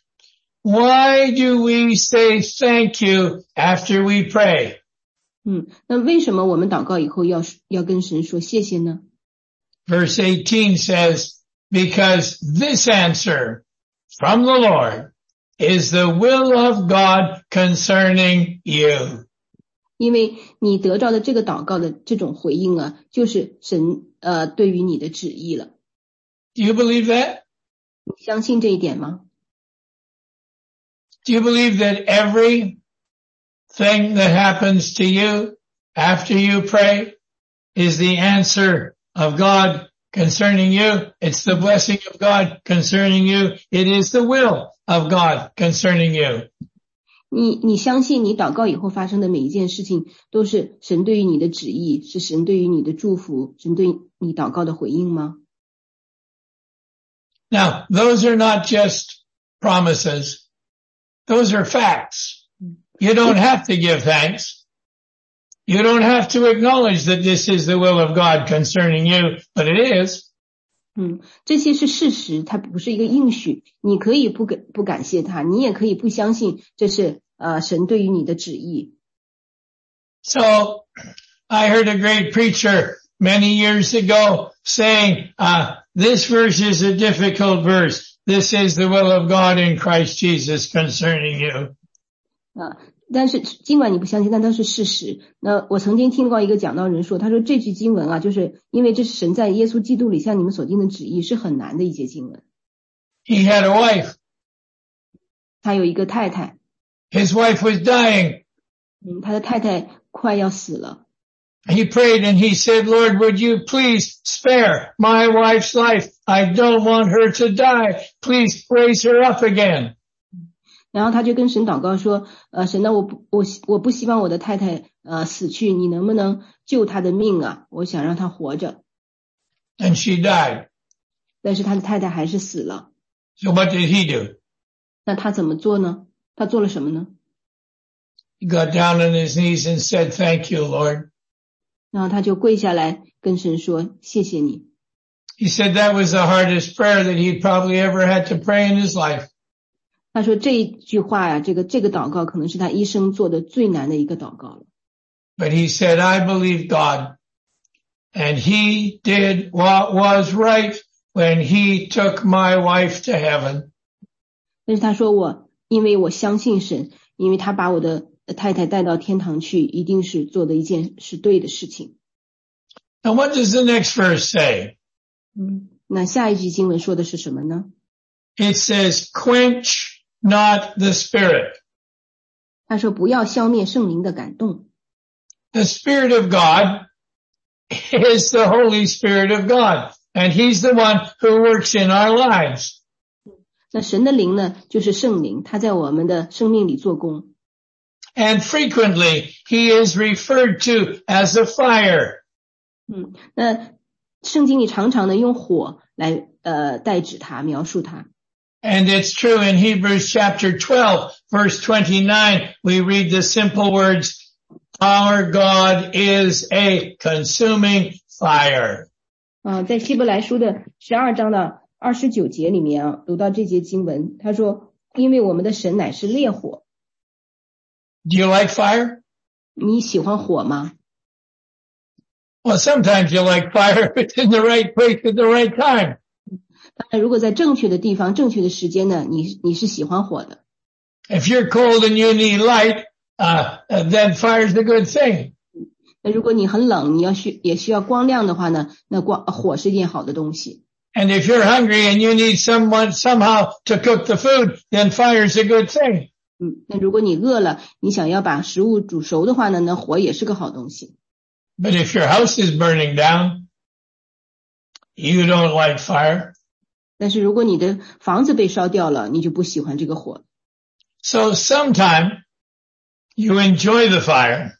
why do we say thank you after we pray? 嗯，那为什么我们祷告以后要要跟神说谢谢呢？ Verse eighteen says, because this answer from the Lord is the will of God concerning you. 因为你得到的这个祷告的这种回应啊，就是神呃对于你的旨意了。 Do you believe that? 你相信这一点吗？ Do you believe that everything that happens to you after you pray is the answer of God concerning you? It's the blessing of God concerning you. It is the will of God concerning you. 你你相信你祷告以后发生的每一件事情都是神对于你的旨意，是神对于你的祝福，神对你祷告的回应吗？ Now, those are not just promises. Those are facts. You don't have to give thanks. You don't have to acknowledge that this is the will of God concerning you, but it is. 嗯，这些是事实，它不是一个应许。你可以不感不感谢他，你也可以不相信这是呃神对于你的旨意。 So, I heard a great preacher many years ago saying, uh, this verse is a difficult verse. This is the will of God in Christ Jesus concerning you. 啊，但是尽管你不相信，但它是事实。那我曾经听过一个讲道人说，他说这句经文啊，就是因为这是神在耶稣基督里向你们所定的旨意，是很难的一节经文。 He had a wife. 他有一个太太， His wife was dying. 嗯，他的太太快要死了。 He prayed and he said, Lord, would you please spare my wife's life? I don't want her to die. Please raise her up again. 然后他就跟神祷告说，呃，神呢，我不，我我不希望我的太太呃死去，你能不能救她的命啊？我想让她活着。 And she died. 但是他的太太还是死了。 So what did he do? 那他怎么做呢？他做了什么呢？ He got down on his knees and said, thank you, Lord. 然后他就跪下来跟神说，谢谢你。 He said that was the hardest prayer that he probably ever had to pray in his life. 他说这一句话呀，这个这个祷告可能是他一生做的最难的一个祷告了。 But he said, I believe God. And he did what was right when he took my wife to heaven. 但是他说我，因为我相信神，因为他把我的太太带到天堂去，一定是做的一件是对的事情。 Now what does the next verse say? 嗯，那下一句经文说的是什么呢？ It says, quench not the spirit. 他说不要消灭圣灵的感动。 The Spirit of God is the Holy Spirit of God, and He's the one who works in our lives. 那神的灵呢，就是圣灵，他在我们的生命里做工。 And frequently, He is referred to as a fire. 嗯，那圣经里常常的用火来呃代指它，描述它。 And it's true in Hebrews chapter twelve, verse twenty-nine, we read the simple words, Our God is a consuming fire. 啊，在希伯来书的十二章的二十九节里面啊，读到这节经文，他说，因为我们的神乃是烈火。 Do you like fire? 你喜欢火吗？ Well, sometimes you like fire if it's in the right place at the right time. 当然，如果在正确的地方、正确的时间呢，你你是喜欢火的。 If you're cold and you need light, uh, then fire's a good thing. 那如果你很冷，你要需也需要光亮的话呢，那光火是一件好的东西。 And if you're hungry and you need someone somehow to cook the food, then fire's a good thing. 嗯，那如果你饿了，你想要把食物煮熟的话呢，那火也是个好东西。 But if your house is burning down, you don't like fire. 但是如果你的房子被烧掉了，你就不喜欢这个火。 So sometime you enjoy the fire,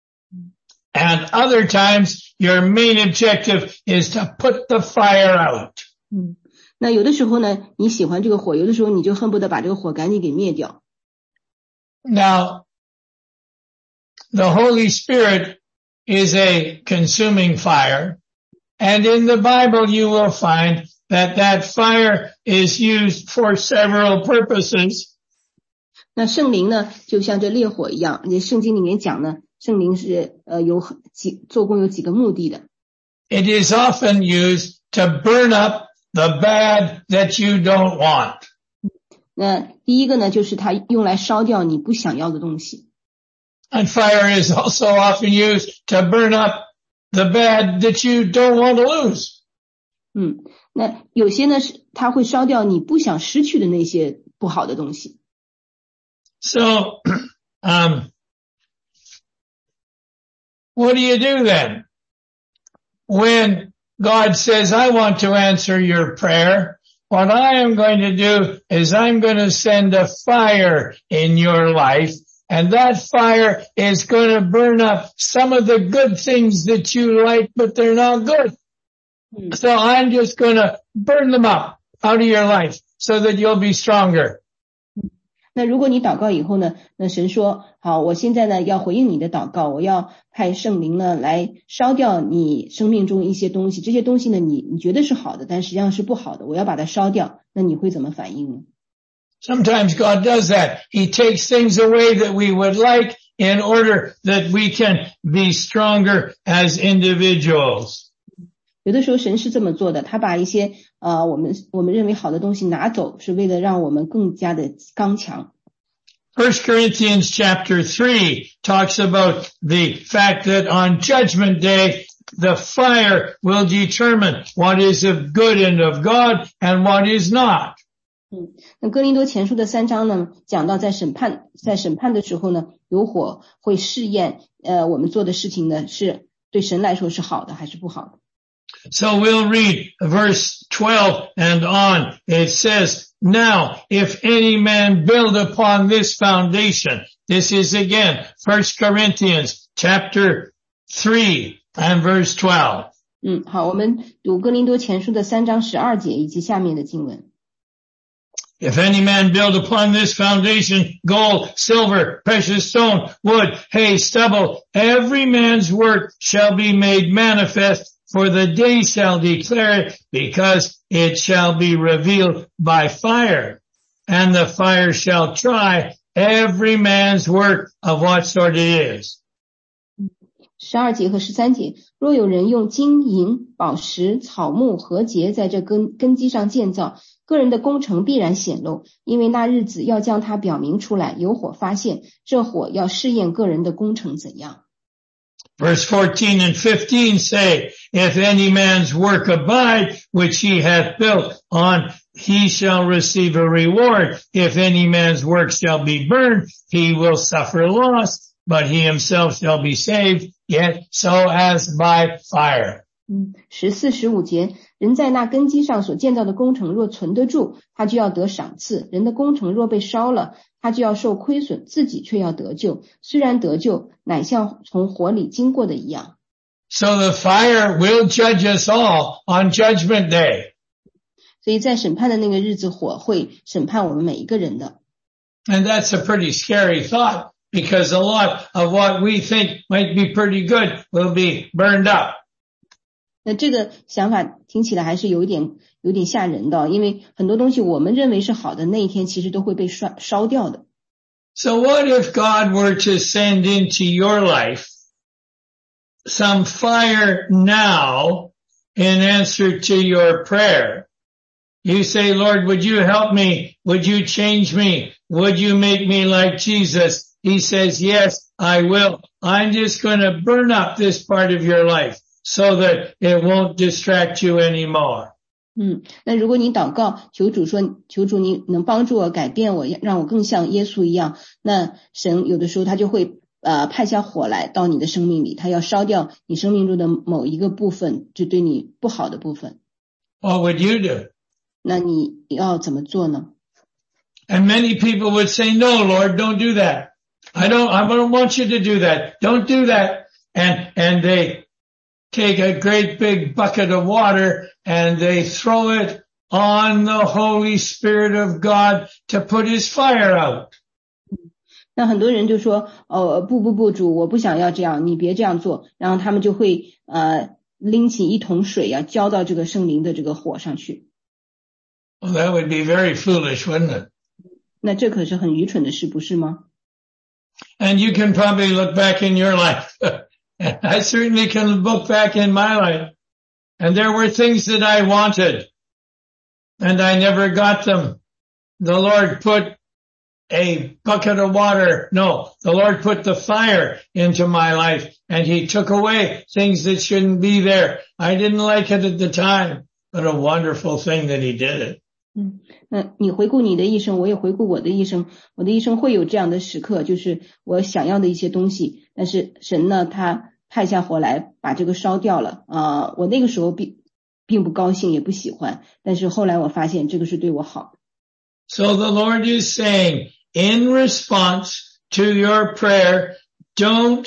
and other times your main objective is to put the fire out. 嗯，那有的时候呢，你喜欢这个火，有的时候你就恨不得把这个火赶紧给灭掉。 Now, the Holy Spirit is a consuming fire, and in the Bible you will find that that fire is used for several purposes. 那圣灵呢，就像这烈火一样，这圣经里面讲呢，圣灵是呃有几做工有几个目的的。 It is often used to burn up the bad that you don't want. 那第一个呢，就是它用来烧掉你不想要的东西。 And fire is also often used to burn up the bad that you don't want to lose. 嗯，那有些呢是它会烧掉你不想失去的那些不好的东西。 So, um, what do you do then? When God says, I want to answer your prayer, what I am going to do is I'm going to send a fire in your life, and that fire is going to burn up some of the good things that you like, but they're not good. Mm. So I'm just going to burn them up out of your life so that you'll be stronger. 那如果你祷告以后呢，那神说，好，我现在呢要回应你的祷告，我要派圣灵呢来烧掉你生命中一些东西，这些东西呢你你觉得是好的，但实际上是不好的，我要把它烧掉，那你会怎么反应呢？ Sometimes God does that. He takes things away that we would like in order that we can be stronger as individuals. 有的时候神是这么做的，他把一些呃我们我们认为好的东西拿走，是为了让我们更加的刚强。 First Corinthians chapter three talks about the fact that on Judgment Day, the fire will determine what is of good and of God and what is not. 嗯，那哥林多前书的三章呢，讲到在审判在审判的时候呢，有火会试验呃我们做的事情呢是对神来说是好的还是不好的。 So we'll read verse twelve and on. It says, now, if any man build upon this foundation, this is again, First Corinthians chapter three and verse twelve. 嗯，好，我们读哥林多前书的三章十二节以及下面的经文。 If any man build upon this foundation, gold, silver, precious stone, wood, hay, stubble, every man's work shall be made manifest, for the day shall declare it, because it shall be revealed by fire. And the fire shall try every man's work of what sort it is. 十二节和十三节，若有人用金银宝石草木禾秸在这根根基上建造，个人的工程必然显露，因为那日子要将它表明出来，有火发现，这火要试验个人的工程怎样。 Verse fourteen and fifteen say, if any man's work abide, which he hath built on, he shall receive a reward. If any man's work shall be burned, he will suffer loss, but he himself shall be saved, yet so as by fire. 嗯，十四、十五节，人在那根基上所建造的工程若存得住，他就要得赏赐；人的工程若被烧了，他就要受亏损，自己却要得救。虽然得救，乃像从火里经过的一样。 So the fire will judge us all on Judgment Day. 所以在审判的那个日子，火会审判我们每一个人的。 And that's a pretty scary thought, because a lot of what we think might be pretty good will be burned up. 那这个想法听起来还是有一点有点吓人的，因为很多东西我们认为是好的，那一天其实都会被烧烧掉的。 So what if God were to send into your life some fire now in answer to your prayer? You say, Lord, would you help me? Would you change me? Would you make me like Jesus? He says, yes, I will. I'm just going to burn up this part of your life, so that it won't distract you anymore. 嗯，那如果你祷告，求主说，求主你能帮助我改变我，让我更像耶稣一样，那神有的时候他就会呃派下火来到你的生命里，他要烧掉你生命中的某一个部分，就对你不好的部分。 What would you do? 那你要怎么做呢？ And many people would say, no, Lord, don't do that. I don't, I don't want you to do that. Don't do that. And, and they take a great big bucket of water and they throw it on the Holy Spirit of God to put his fire out. 那很多人就说，哦，不不不，主，我不想要这样，你别这样做。然后他们就会呃拎起一桶水啊，浇到这个圣灵的这个火上去。 Well, that would be very foolish, wouldn't it? 那这可是很愚蠢的事，不是吗？ And you can probably look back in your life. I certainly can look back in my life. And there were things that I wanted. and I never got them. The Lord put a bucket of water. No, the Lord put the fire into my life, and he took away things that shouldn't be there. I didn't like it at the time, but a wonderful thing that he did it. 嗯，那你回顾你的一生，我也回顾我的一生。我的一生会有这样的时刻，就是我想要的一些东西，但是神呢，他派下火来把这个烧掉了啊、呃！我那个时候并并不高兴，也不喜欢，但是后来我发现这个是对我好的。 So the Lord is saying, in response to your prayer, don't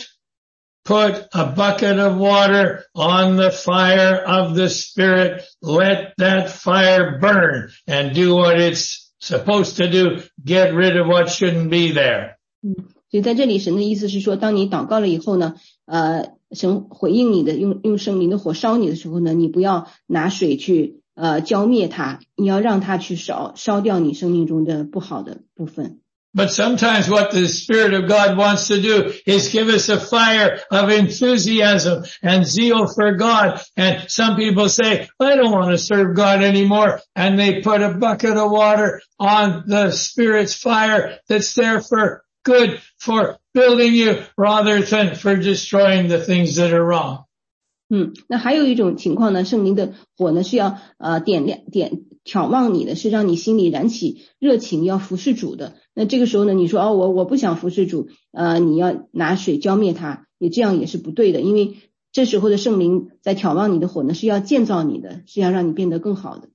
put a bucket of water on the fire of the Spirit. Let that fire burn and do what it's supposed to do. Get rid of what shouldn't be there. 嗯，所以在这里神的意思是说，当你祷告了以后呢，呃，神回应你的，用用圣灵的火烧你的时候呢，你不要拿水去呃浇灭它，你要让它去烧烧掉你生命中的不好的部分。 But sometimes what the Spirit of God wants to do is give us a fire of enthusiasm and zeal for God. And some people say, I don't want to serve God anymore. And they put a bucket of water on the Spirit's fire that's there for good, for building you rather than for destroying the things that are wrong. 嗯，那还有一种情况呢，圣灵的火呢是要呃点亮点眺望你的，是让你心里燃起热情，要服侍主的。那这个时候呢，你说哦，我我不想服侍主，呃，你要拿水浇灭它，也这样也是不对的，因为这时候的圣灵在眺望你的火呢，是要建造你的，是要让你变得更好的。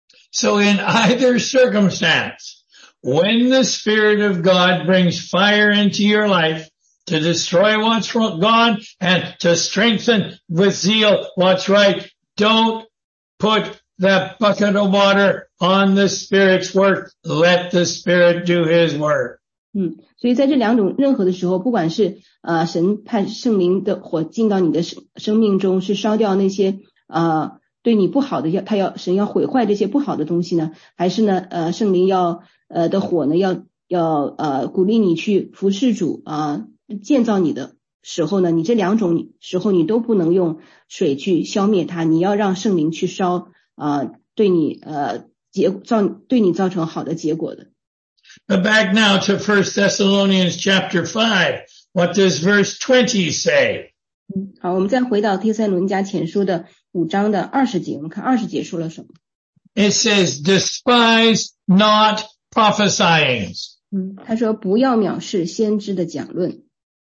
So in either circumstance, when the Spirit of God brings fire into your life, to destroy what's gone and to strengthen with zeal what's right, don't put that bucket of water on the Spirit's work. Let the Spirit do His work. 嗯，所以在这两种任何的时候，不管是呃神派圣灵的火进到你的生生命中，是烧掉那些呃对你不好的，要他要神要毁坏这些不好的东西呢，还是呢呃圣灵要呃的火呢要要呃鼓励你去服侍主啊、呃、建造你的时候呢，你这两种时候你都不能用水去消灭它，你要让圣灵去烧啊、呃、对你呃结造对你造成好的结果的。 But back now to First Thessalonians chapter five. What does verse twenty say? 好，我们再回到帖撒罗尼迦前书的五章的二十节，我们看二十节说了什么。 It says, despise not prophesying. 嗯，他说不要藐视先知的讲论。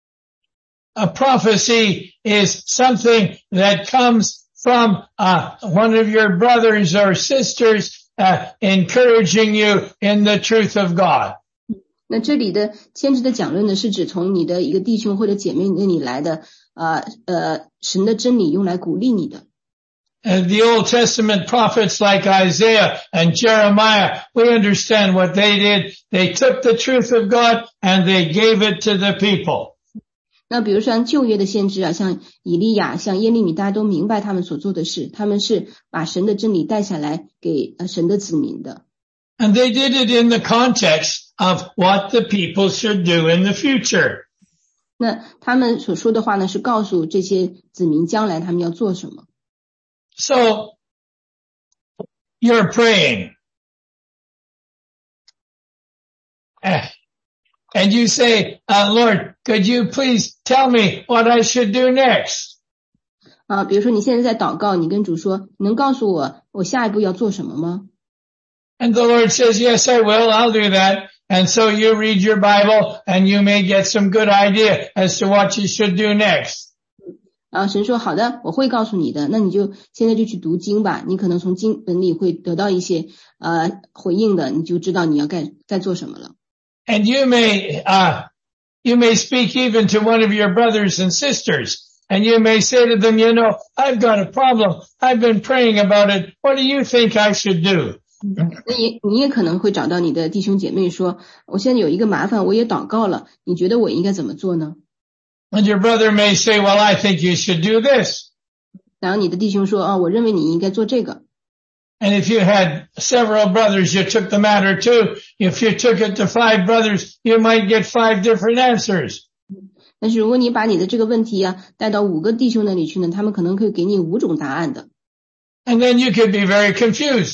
A prophecy is something that comes from uh, one of your brothers or sisters uh, encouraging you in the truth of God. 那这里的先知的讲论呢，是指从你的一个弟兄或者姐妹那里来的呃呃神的真理用来鼓励你的。 And the Old Testament prophets like Isaiah and Jeremiah, we understand what they did. They took the truth of God and they gave it to the people. 那比如说像旧约的先知啊，像以利亚，像耶利米，大家都明白他们所做的事，他们是把神的真理带下来给呃神的子民的。 And they did it in the context of what the people should do in the future. 那他们所说的话呢，是告诉这些子民将来他们要做什么。 So, you're praying. And you say, uh, Lord, could you please tell me what I should do next? 啊，比如说你现在在祷告，你跟主说，你能告诉我我下一步要做什么吗？ And the Lord says, yes, I will. I'll do that. And so you read your Bible and you may get some good idea as to what you should do next. 啊，神说好的，我会告诉你的。那你就现在就去读经吧，你可能从经本里会得到一些呃回应的，你就知道你要该该做什么了。 And you may, uh, you may speak even to one of your brothers and sisters, and you may say to them, you know, I've got a problem. I've been praying about it. What do you think I should do? 那也你也可能会找到你的弟兄姐妹说，我现在有一个麻烦，我也祷告了，你觉得我应该怎么做呢？ And your brother may say, well, I think you should do this. 然后你的弟兄说，啊，我认为你应该做这个。 And if you had several brothers, you took the matter to. If you took it to five brothers, you might get five different answers. 但是如果你把你的这个问题啊带到五个弟兄那里去呢，他们可能可以给你五种答案的。 And then you could be very confused.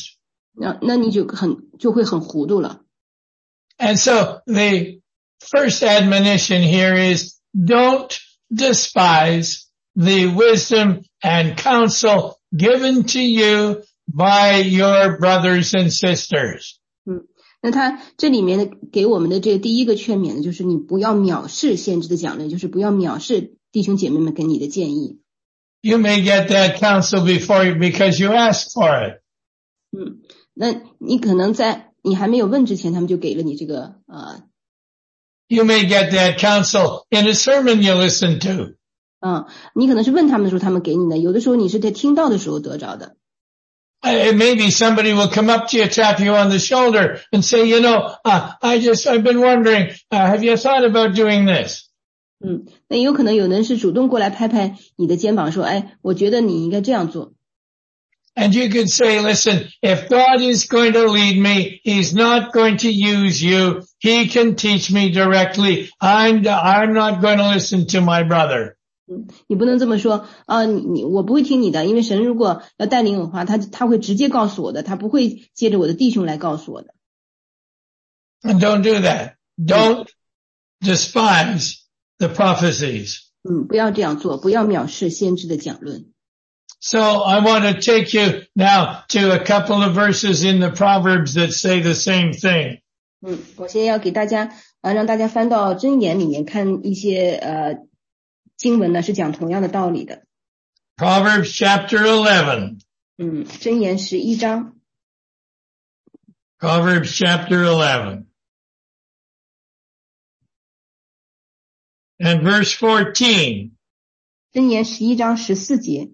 那那你就很就会很糊涂了。 And so the first admonition here is don't despise the wisdom and counsel given to you by your brothers and sisters. 嗯，那他这里面的给我们的这第一个劝勉呢，就是你不要藐视先知的讲论，就是不要藐视弟兄姐妹们给你的建议。 You may get that counsel before you because you asked for it. 嗯，那你可能在你还没有问之前，他们就给了你这个呃。 You may get that counsel in a sermon you listen to. 嗯，你可能是问他们的时候，他们给你的，有的时候你是在听到的时候得着的。 Uh, maybe somebody will come up to you, tap you on the shoulder and say, you know, uh, I just, I've been wondering, uh, have you thought about doing this? 嗯，那有可能有人是主动过来拍拍你的肩膀说，哎，我觉得你应该这样做。 And you could say, listen, if God is going to lead me, He's not going to use you. He can teach me directly. I'm, I'm not going to listen to my brother. 嗯，你不能这么说啊，你你我不会听你的，因为神如果要带领我的话，他他会直接告诉我的，他不会借着我的弟兄来告诉我的。 And don't do that. Don't despise the prophecies. 嗯，不要这样做，不要藐视先知的讲论。 So I want to take you now to a couple of verses in the Proverbs that say the same thing. 嗯，我现在要给大家啊，让大家翻到箴言里面看一些呃经文呢，是讲同样的道理的。 Proverbs chapter eleven. 嗯，箴言十一章。 Proverbs chapter eleven. And verse fourteen. 箴言十一章十四节。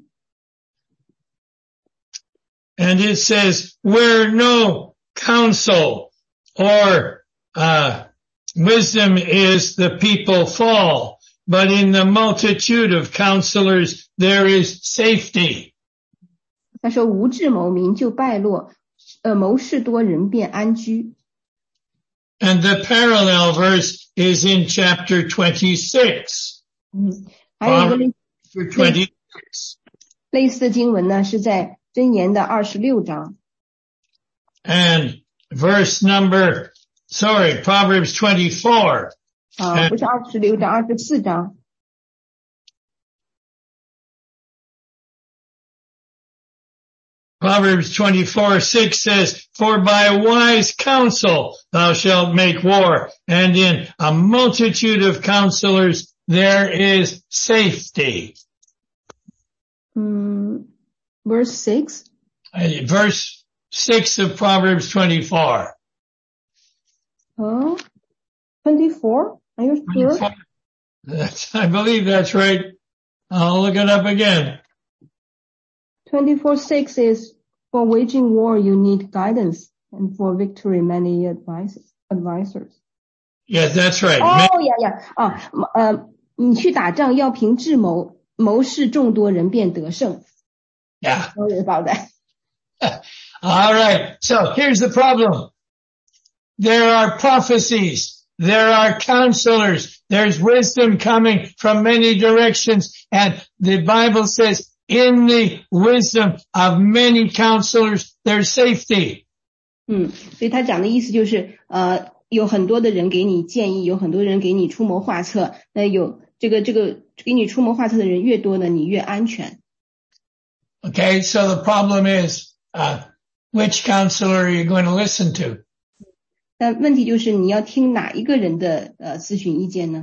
And it says, where no counsel or uh wisdom is, the people fall, but in the multitude of counselors there is safety. 他说无智谋民就败落，呃，谋事多人便安居。 And the parallel verse is in chapter twenty-six. 嗯，还有一个类 twenty-six. 类似的经文呢，是在箴言的二十六章。 And verse number, sorry, Proverbs twenty-four. 啊，不是二十六章，二十四章。 Proverbs twenty-four six says, for by wise counsel thou shalt make war, and in a multitude of counselors there is safety. 嗯 verse six? Uh, verse six of Proverbs twenty-four. Oh, twenty-four? Are you sure? twenty-four. That's, I believe that's right. I'll look it up again. twenty-four six is, for waging war you need guidance, and for victory many advices, advisors. Yes, that's right. Oh, yeah, yeah. 啊，呃，你去打仗要凭智谋，谋士众多人便得胜。 Yeah. Sorry about that. All right. So here's the problem. There are prophecies. There are counselors. There's wisdom coming from many directions. And the Bible says, in the wisdom of many counselors, there's safety. 嗯，所以他讲的意思就是，呃，有很多的人给你建议，有很多人给你出谋划策。那有这个这个给你出谋划策的人越多呢，你越安全。 Okay, so the problem is, uh, which counselor are you going to listen to? 但问题就是你要听哪一个人的呃咨询意见呢？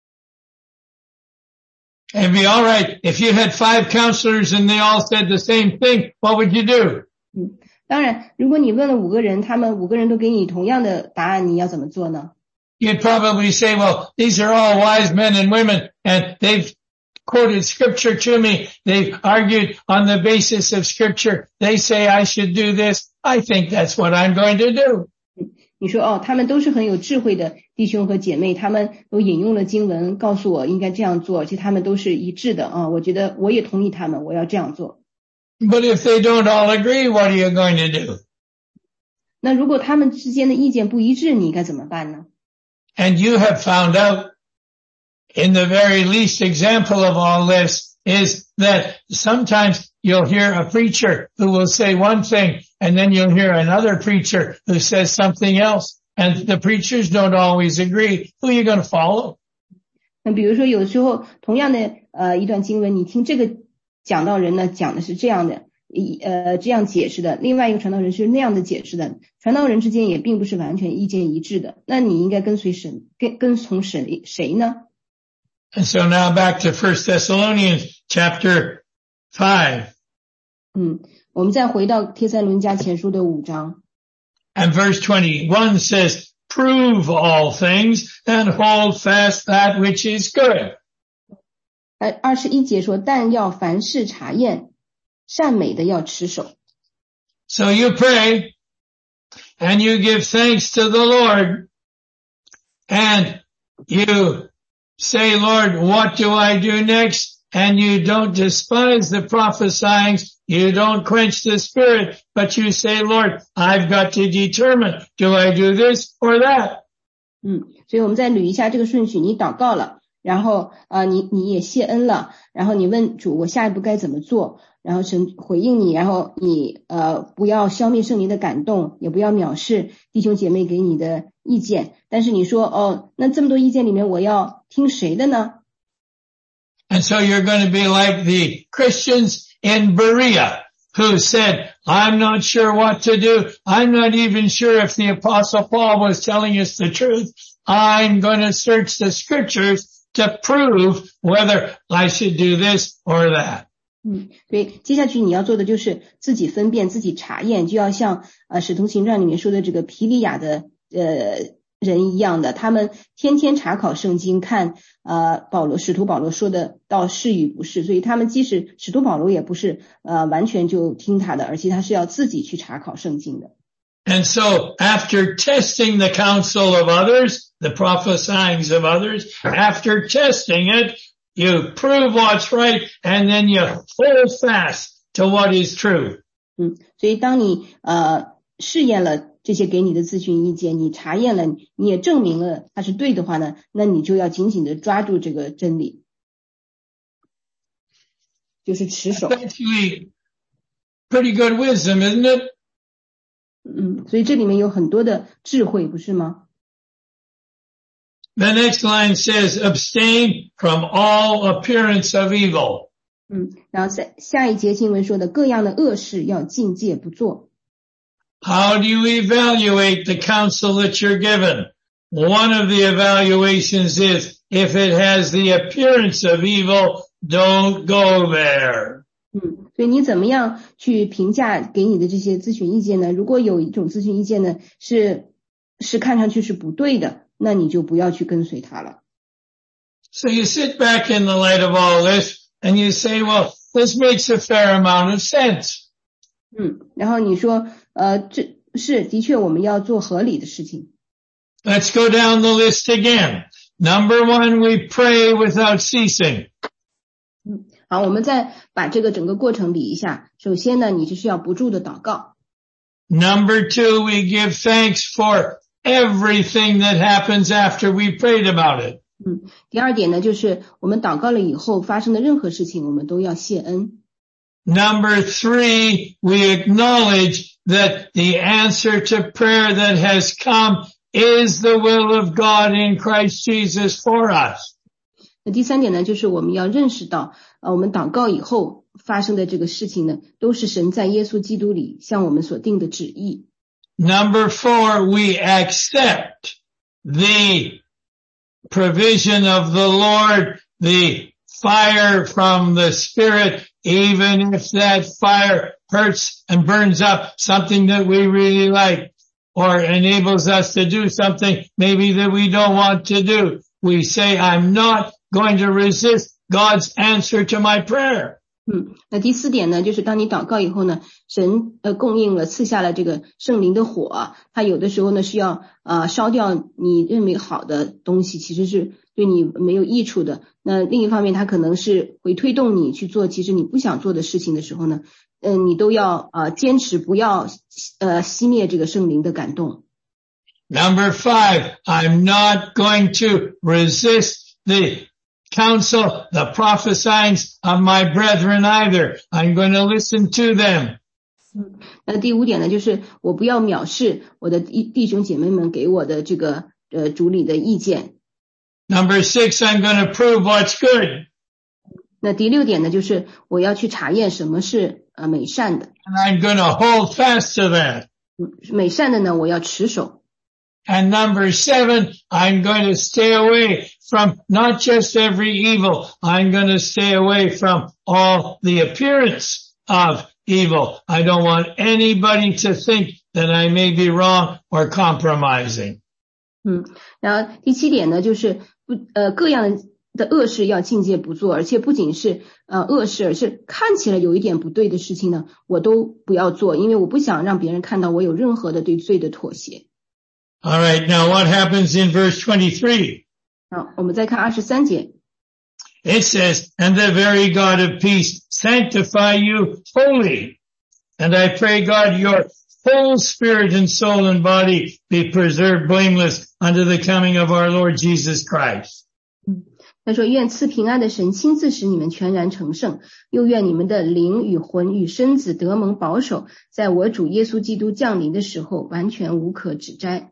It'd be all right if you had five counselors and they all said the same thing. What would you do? 嗯，当然，如果你问了五个人，他们五个人都给你同样的答案，你要怎么做呢？ You'd probably say, well, these are all wise men and women, and they've quoted scripture to me. They've argued on the basis of scripture. They say I should do this. I think that's what I'm going to do. 你说哦，他们都是很有智慧的弟兄和姐妹，他们都引用了经文，告诉我应该这样做，而且他们都是一致的啊。我觉得我也同意他们，我要这样做。 But if they don't all agree, what are you going to do? 那如果他们之间的意见不一致，你该怎么办呢？ And you have found out in the very least example of all this is that sometimes you'll hear a preacher who will say one thing, and then you'll hear another preacher who says something else, and the preachers don't always agree. Who are you going to follow? 那比如说有时候同样的呃一段经文，你听这个讲道人呢讲的是这样的，呃这样解释的，另外一个传道人是那样的解释的，传道人之间也并不是完全意见一致的，那你应该跟随神，跟跟从谁谁呢？ And so now back to First Thessalonians chapter five. 嗯，我们再回到帖撒罗尼迦前书的五章。 And verse twenty-one says, prove all things and hold fast that which is good. 而二十一节说，但要凡事查验，善美的要持守。 So you pray and you give thanks to the Lord and you say, Lord, what do I do next? And you don't despise the prophesying. You don't quench the spirit, but you say, Lord, I've got to determine, do I do this or that? 嗯，所以我们再捋一下这个顺序，你祷告了，然后呃你你也谢恩了，然后你问主我下一步该怎么做，然后神回应你，然后你呃不要消灭圣灵的感动，也不要藐视弟兄姐妹给你的意见，但是你说哦，那这么多意见里面我要听谁的呢？ And so you're going to be like the Christians in Berea who said, I'm not sure what to do. I'm not even sure if the Apostle Paul was telling us the truth. I'm going to search the scriptures to prove whether I should do this or that. 嗯，所以接下去你要做的就是自己分辨、自己查验，就要像呃《使徒行传》里面说的这个皮利亚的呃人一样的，他们天天查考圣经，看呃保罗使徒保罗说的道是与不是，所以他们即使使徒保罗也不是呃完全就听他的，而且他是要自己去查考圣经的。 And so after testing the counsel of others, the prophesyings of others, after testing it, you prove what's right and then you hold fast to what is true. 嗯，所以当你呃试验了这些给你的咨询意见，你查验了，你也证明了它是对的话呢，那你就要紧紧的抓住这个真理，就是持守。 Actually, pretty good wisdom, isn't it? 嗯，所以这里面有很多的智慧，不是吗？ The next line says, abstain from all appearance of evil. 嗯，然后在下一节经文说的各样的恶事要禁戒不做。 How do you evaluate the counsel that you're given? One of the evaluations is, if it has the appearance of evil, don't go there. 嗯，所以你怎么样去评价给你的这些咨询意见呢？如果有一种咨询意见呢，是是看上去是不对的，那你就不要去跟随它了。 So you sit back in the light of all this and you say, well, this makes a fair amount of sense. 嗯，然后你说，呃，这是的确我们要做合理的事情。 Let's go down the list again. Number one, we pray without ceasing. 嗯，好，我们再把这个整个过程理一下。首先呢，你就是要不住的祷告。 Number two, we give thanks for everything that happens after we prayed about it. 嗯，第二点呢，就是我们祷告了以后发生的任何事情，我们都要谢恩。 Number three, we acknowledge that the answer to prayer that has come is the will of God in Christ Jesus for us. 那第三点呢，就是我们要认识到，呃，我们祷告以后发生的这个事情呢，都是神在耶稣基督里向我们所定的旨意。 Number four, we accept the provision of the Lord, the fire from the Spirit, even if that fire hurts and burns up something that we really like, or enables us to do something maybe that we don't want to do. We say, I'm not going to resist God's answer to my prayer. 嗯，那第四点呢，就是当你祷告以后呢，神呃供应了赐下了这个圣灵的火，它有的时候呢是要呃烧掉你认为好的东西，其实是对你没有益处的。那另一方面，它可能是会推动你去做其实你不想做的事情的时候呢，嗯、呃，你都要呃坚持不要呃熄灭这个圣灵的感动。 Number five, I'm not going to resist the counsel the prophesyings of my brethren either. I'm going to listen to them. 那第五点呢，就是我不要藐视我的弟弟兄姐妹们给我的这个呃主理的意见。 Number six, I'm going to prove what's good. 那第六点呢，就是我要去查验什么是呃美善的。 And I'm going to hold fast to that. 美善的呢，我要持守。 And number seven, I'm going to stay away from not just every evil. I'm going to stay away from all the appearance of evil. I don't want anybody to think that I may be wrong or compromising. 嗯，然后第七点呢，就是不呃各样的恶事要境界不做，而且不仅是呃恶事，而是看起来有一点不对的事情呢，我都不要做，因为我不想让别人看到我有任何的对罪的妥协。 All right, now what happens in verse twenty-three? 好，我们再看二十三节。 It says, and the very God of peace sanctify you wholly. And I pray God your whole spirit and soul and body be preserved blameless unto the coming of our Lord Jesus Christ. 他说愿赐平安的神亲自使你们全然成圣，又愿你们的灵与魂与身子得蒙保守，在我主耶稣基督降临的时候完全无可指摘。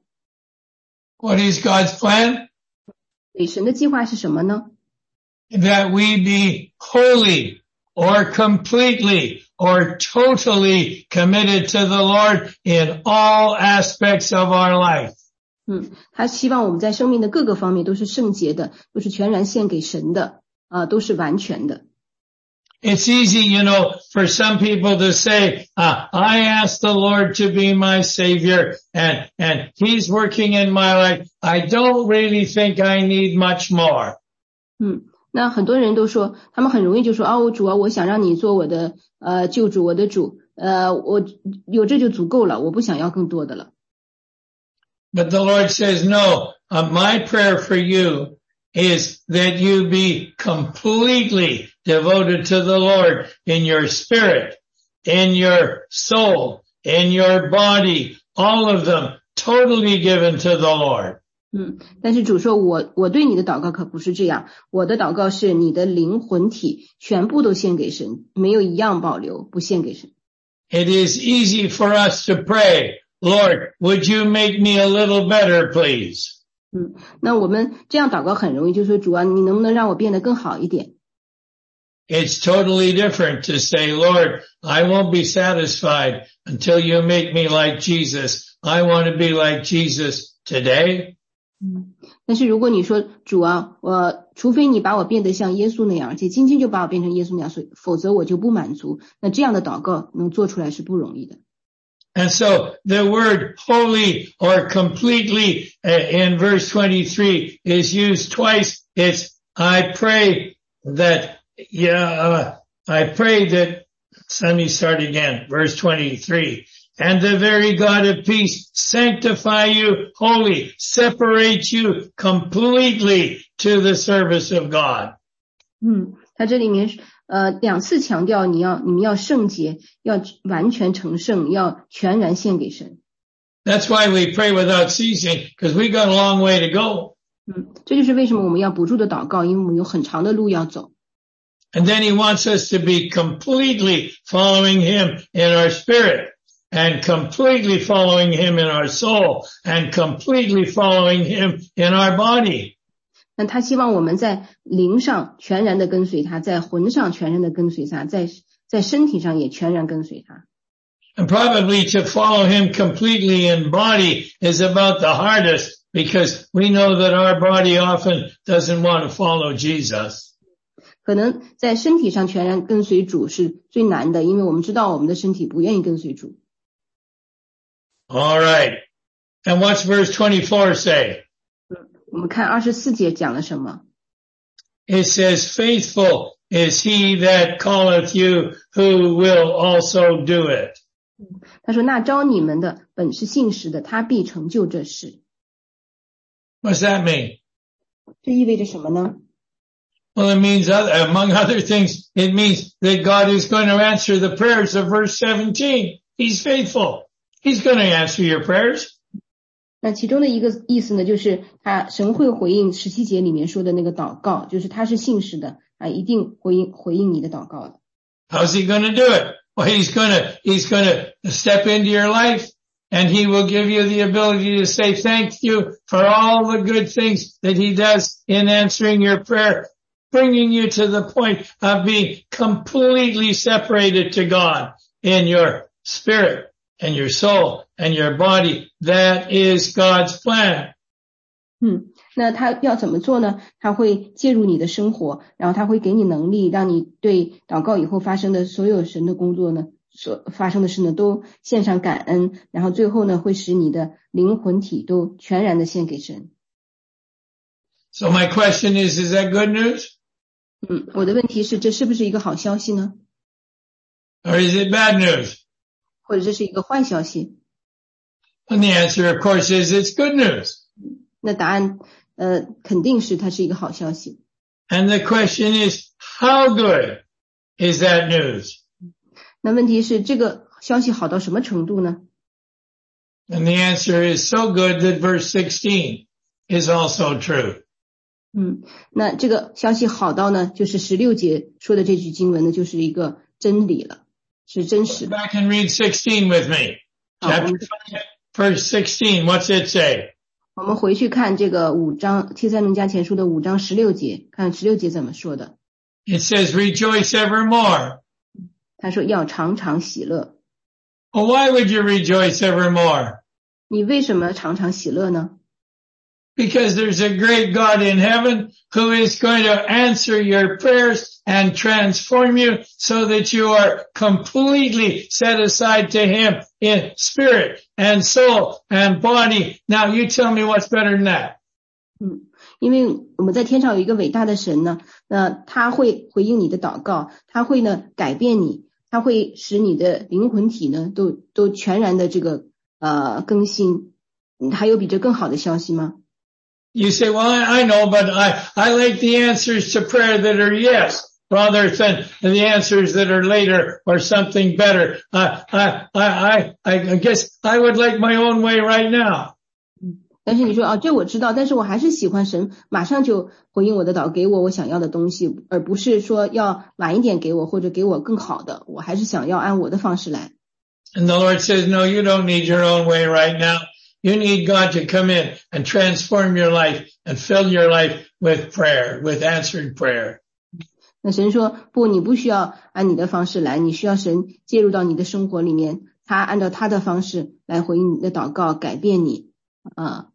What is God's plan? 对，神的计划是什么呢？ That we be wholly or completely or totally committed to the Lord in all aspects of our life. 嗯，他希望我们在生命的各个方面都是圣洁的，都是全然献给神的，啊、呃，都是完全的。 It's easy, you know, for some people to say, uh, I asked the Lord to be my Savior and, and He's working in my life. I don't really think I need much more. 嗯，那很多人都说，他们很容易就说，啊，我主啊，我想让你做我的呃救主，我的主，呃，我有这就足够了，我不想要更多的了。 But the Lord says, no, uh, my prayer for you is that you be completely devoted to the Lord in your spirit, in your soul, in your body, all of them totally given to the Lord. 嗯，但是主说我我对你的祷告可不是这样，我的祷告是你的灵魂体全部都献给神，没有一样保留不献给神。 It is easy for us to pray, Lord, would you make me a little better, please? 嗯，那我们这样祷告很容易，就说主啊，你能不能让我变得更好一点？ It's totally different to say, Lord, I won't be satisfied until you make me like Jesus. I want to be like Jesus today. 嗯，但是如果你说主啊，我除非你把我变得像耶稣那样，而且今天就把我变成耶稣那样，所以否则我就不满足。那这样的祷告能做出来是不容易的。 And so the word wholly or completely in verse twenty-three is used twice. It's, I pray that, yeah, uh, I pray that, let me start again, verse twenty-three. And the very God of peace sanctify you wholly, separate you completely to the service of God. 嗯，他这里面呃两次强调你要你们要圣洁，要完全成圣，要全然献给神。 That's why we pray without ceasing, because we got a long way to go. 嗯，这就是为什么我们要不住的祷告，因为我们有很长的路要走。 And then he wants us to be completely following him in our spirit. And completely following him in our soul, and completely following him in our body. 那他希望我们在灵上全然的跟随他，在魂上全然的跟随他，在在身体上也全然跟随他。 And probably to follow him completely in body is about the hardest, because we know that our body often doesn't want to follow Jesus. 可能在身体上全然跟随主是最难的，因为我们知道我们的身体不愿意跟随主。 All right. And what's verse twenty-four say? 我们看二十四节讲了什么？ It says, faithful is he that calleth you, who will also do it. 他说那招你们的本是信实的，他必成就这事。 What's that mean? 这意味着什么呢？ Well, it means, other, among other things, it means that God is going to answer the prayers of verse seventeen. He's faithful. He's going to answer your prayers. 那其中的一个意思呢，就是他神会回应十七节里面说的那个祷告，就是他是信实的啊，一定回应回应你的祷告的。 How's he going to do it? Well, he's going to, he's going to step into your life and he will give you the ability to say thank you for all the good things that he does in answering your prayer, bringing you to the point of being completely separated to God in your spirit and your soul and your body. That is God's plan. 嗯，那他要怎么做呢？他会介入你的生活，然后他会给你能力，让你对祷告以后发生的所有神的工作呢，所发生的事呢，都献上感恩，然后最后呢，会使你的灵魂体都全然的献给神。 So my question is, is that good news? 嗯，我的问题是，这是不是一个好消息呢？ Or is it bad news? 或者这是一个坏消息？ And the answer, of course, is it's good news. 那答案呃肯定是它是一个好消息。 And the question is, how good is that news? 那问题是这个消息好到什么程度呢？ And the answer is so good that verse sixteen is also true. 嗯，那这个消息好到呢，就是十六节说的这句经文呢，就是一个真理了，是真实的。 Back and read sixteen with me. Chapter five, verse sixteen, what's it say? 我们回去看这个五章帖撒罗尼迦前书的五章十六节，看十六节怎么说的。 It says, rejoice evermore. 他说要常常喜乐。 Well, why would you rejoice evermore? 你为什么常常喜乐呢？ Because there's a great God in heaven who is going to answer your prayers and transform you so that you are completely set aside to him in spirit and soul and body. Now you tell me what's better than that. 嗯，因为我们在天上有一个伟大的神呢，那他会回应你的祷告，他会呢改变你，他会使你的灵魂体呢都都全然的这个呃更新。还有比这更好的消息吗？ You say, well, I, I know, but I, I like the answers to prayer that are yes rather than the answers that are later or something better. I, I, I, I guess I would like my own way right now. 但是你说啊，这我知道，但是我还是喜欢神马上就回应我的祷，给我我想要的东西，而不是说要晚一点给我或者给我更好的，我还是想要按我的方式来。 And the Lord says, no, you don't need your own way right now. You need God to come in and transform your life and fill your life with prayer, with answered prayer. 那神说，不，你不需要按你的方式来，你需要神介入到你的生活里面，他按照他的方式来回应你的祷告，改变你啊。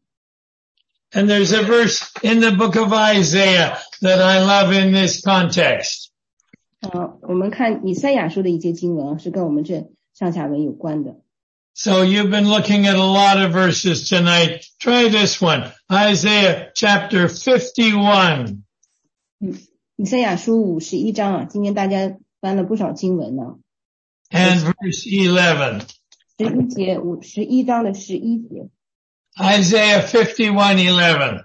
And there's a verse in the book of Isaiah that I love in this context. 呃，我们看以赛亚书的一节经文是跟我们这上下文有关的。 So you've been looking at a lot of verses tonight. Try this one. Isaiah chapter fifty-one. 嗯，以赛亚书五十一章啊，今天大家翻了不少经文呢。 And verse eleven. 十一节，五十一章的十一节。 Isaiah fifty-one eleven.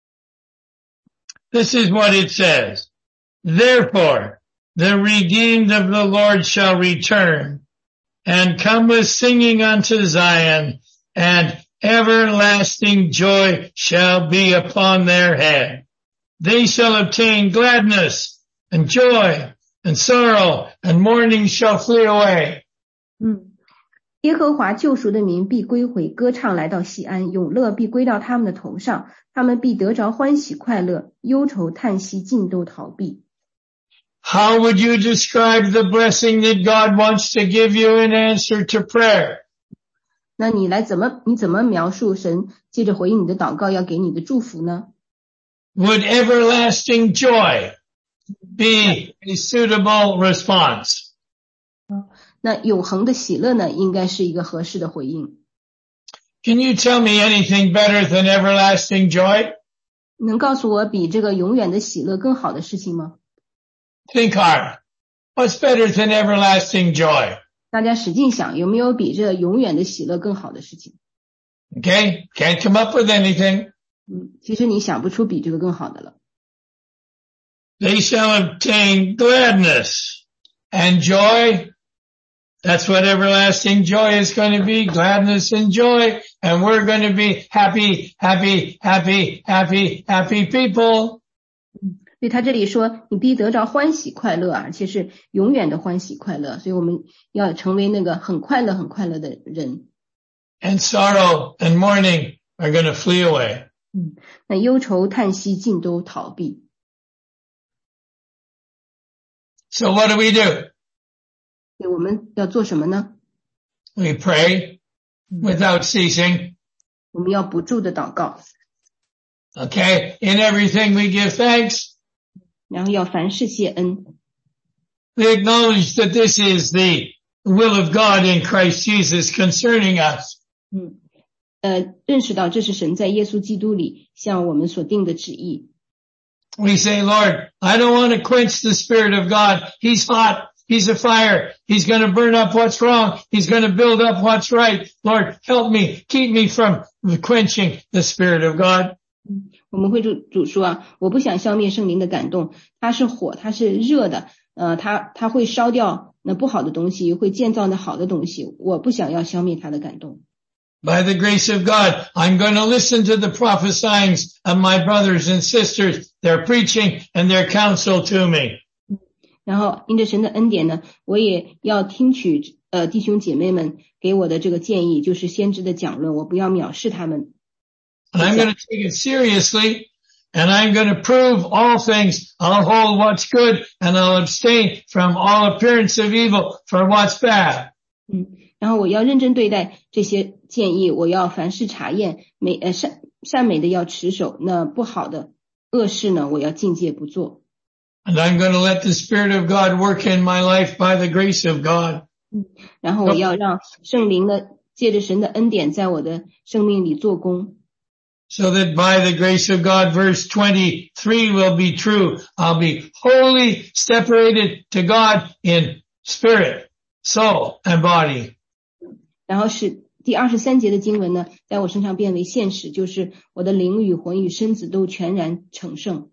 This is what it says. Therefore, the redeemed of the Lord shall return and come with singing unto Zion, and everlasting joy shall be upon their head. They shall obtain gladness and joy and sorrow, and mourning shall flee away. 嗯，耶和华救赎的民必归回，歌唱来到西安，永乐必归到他们的头上，他们必得着欢喜快乐，忧愁叹息尽都逃避。 How would you describe the blessing that God wants to give you in answer to prayer? 那你来怎么你怎么描述神借着回应你的祷告要给你的祝福呢？ Would everlasting joy be a suitable response? 那永恒的喜乐呢，应该是一个合适的回应。 Can you tell me anything better than everlasting joy? 能告诉我比这个永远的喜乐更好的事情吗？ Think hard. What's better than everlasting joy? 大家使劲想，有没有比这永远的喜乐更好的事情？ Okay? Can't come up with anything. 嗯，其实你想不出比这个更好的了。 They shall obtain gladness and joy That's what everlasting joy is going to be, gladness and joy. And we're going to be happy, happy, happy, happy, happy people. 所以他这里说你必得着欢喜快乐，而且是永远的欢喜快乐，所以我们要成为那个很快乐很快乐的人。 And sorrow and mourning are going to flee away. 嗯，那忧愁叹息尽都逃避。 So what do we do? 所以我们要做什么呢？ We pray without ceasing. 我们要不住的祷告。 Okay? In everything we give thanks. 然后要凡事谢恩。 We acknowledge that this is the will of God in Christ Jesus concerning us. 嗯，呃，认识到这是神在耶稣基督里向我们所定的旨意。 We say, Lord, I don't want to quench the Spirit of God. He's hot. He's a fire. He's going to burn up what's wrong. He's going to build up what's right. Lord, help me. Keep me from quenching the Spirit of God. 我们会主主说啊，我不想消灭圣灵的感动，它是火，它是热的，呃，它它会烧掉那不好的东西，会建造那好的东西，我不想要消灭它的感动。 By the grace of God, I'm going to listen to the prophesyings of my brothers and sisters, their preaching and their counsel to me. 然后因着神的恩典呢，我也要听取呃弟兄姐妹们给我的这个建议，就是先知的讲论，我不要藐视他们。 And I'm going to take it seriously, and I'm going to prove all things. I'll hold what's good, and I'll abstain from all appearance of evil for what's bad. 嗯，然后我要认真对待这些建议，我要凡事查验，美呃善善美的要持守，那不好的恶事呢，我要禁戒不做。 And I'm going to let the Spirit of God work in my life by the grace of God. 嗯，然后我要让圣灵的借着神的恩典在我的生命里做工。 So that by the grace of God, verse twenty-three will be true. I'll be wholly separated to God in spirit, soul, and body. 然后是第二十三节的经文呢，在我身上变为现实，就是我的灵与魂与身子都全然成圣。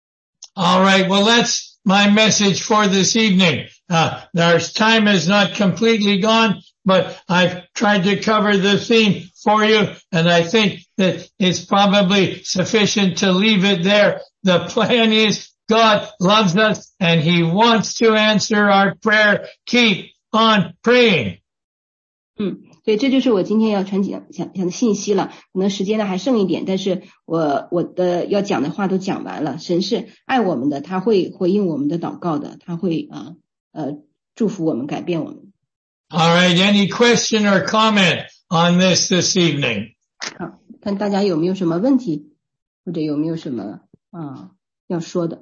All right. Well, that's my message for this evening. Uh, our time is not completely gone, but I've tried to cover the theme for you, and I think that it's probably sufficient to leave it there. The plan is God loves us and He wants to answer our prayer. Keep on praying. 嗯，所以这就是我今天要传讲讲讲的信息了。可能时间呢还剩一点，但是我我的要讲的话都讲完了。神是爱我们的，他会回应我们的祷告的，他会啊 呃, 呃祝福我们，改变我们。 All right. Any question or comment on this this evening? 好，看大家有没有什么问题，或者有没有什么啊要说的。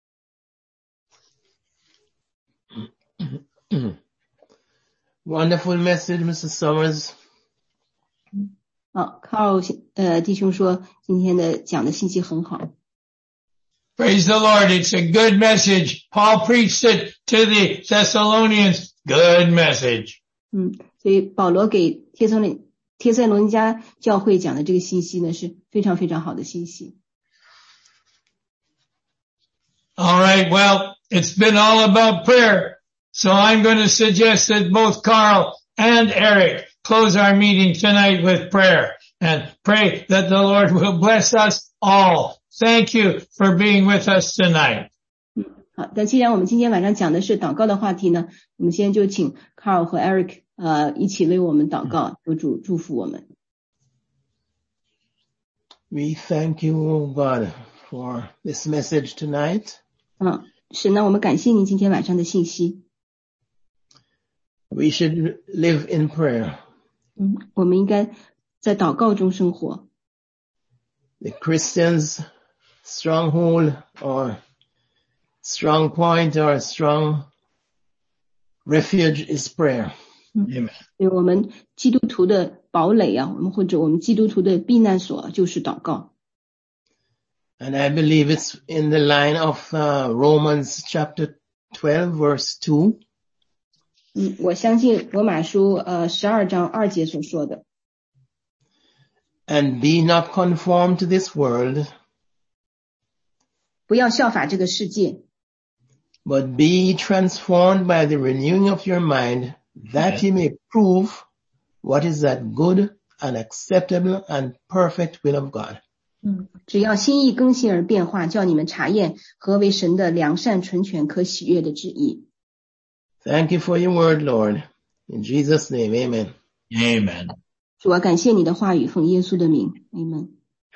Wonderful message, Mister Summers. 好 ，Carl 呃弟兄说今天的讲的信息很好。 Praise the Lord. It's a good message. Paul preached it to the Thessalonians. Good message. 嗯，所以保罗给帖撒罗帖撒罗尼迦教会讲的这个信息呢，是非常非常好的信息。 All right. Well, it's been all about prayer. So I'm going to suggest that both Carl and Eric close our meeting tonight with prayer and pray that the Lord will bless us all. Thank you for being with us tonight. 嗯，好，那既然我们今天晚上讲的是祷告的话题呢，我们现在就请 Carl 和 Eric 呃一起为我们祷告，求主祝福我们。 We thank you, O God, for this message tonight. 嗯，是，那我们感谢您今天晚上的信息。 We should live in prayer. 嗯，我们应该在祷告中生活。 The Christian's stronghold or strong point or strong refuge is prayer. 嗯，所以我们基督徒的堡垒啊，我们或者我们基督徒的避难所就是祷告。 And I believe it's in the line of uh, Romans chapter twelve verse two. 嗯，我相信罗马书呃十二章二节所说的。 And be not conformed to this world. 不要效法这个世界。 But be transformed by the renewing of your mind. that he may prove what is that good and acceptable and perfect will of God. 嗯，只要心意更新而变化，叫你们查验何为神的良善、纯全、可喜悦的旨意。 Thank you for your word, Lord. In Jesus' name, amen. Amen. 主啊，感谢你的话语，奉耶稣的名 ，Amen。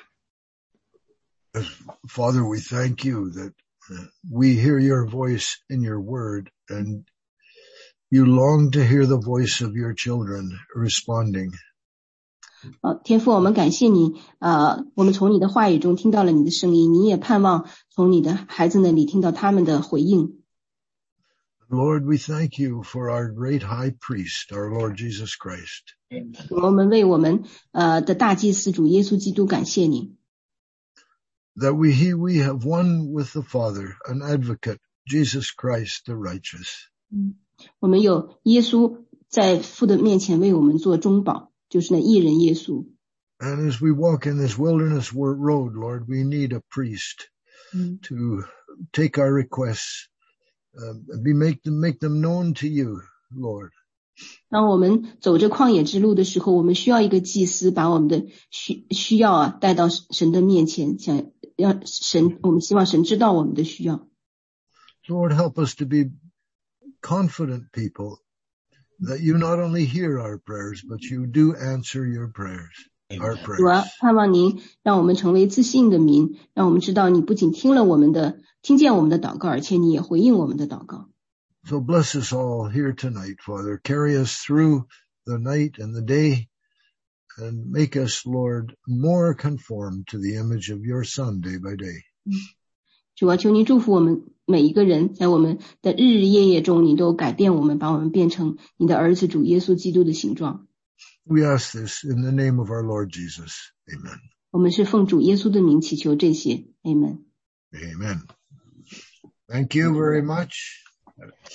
Father, we thank you that uh, we hear your voice in your word, and you long to hear the voice of your children responding. 呃，天父，我们感谢你，呃，我们从你的话语中听到了你的声音，你也盼望从你的孩子那里听到他们的回应。 Lord, we thank you for our great high priest, our Lord Jesus Christ. 我们为我们呃的大祭司主耶稣基督感谢你。 That we, he, we have one with the Father, an advocate, Jesus Christ the righteous. 嗯，我们有耶稣在父的面前为我们做中保，就是那义人耶稣。 And as we walk in this wilderness road, Lord, we need a priest mm. to take our requests, uh, be make them make them known to you, Lord. 当我们走这旷野之路的时候，我们需要一个祭司，把我们的需需要啊带到神的面前，想让神，我们希望神知道我们的需要。 Lord, help us to be confident people that you not only hear our prayers, but you do answer your prayers, our prayers. 主啊，盼望您让我们成为自信的民，让我们知道你不仅听了我们的，听见我们的祷告，而且你也回应我们的祷告。 So bless us all here tonight, Father. Carry us through the night and the day, and make us, Lord, more conformed to the image of your Son day by day. 主啊，求您祝福我们每一个人，在我们的日日夜夜中，你都改变我们，把我们变成你的儿子主耶稣基督的形状。 We ask this in the name of our Lord Jesus. Amen. 我们是奉主耶稣的名祈求这些。Amen. Amen. Thank you very much.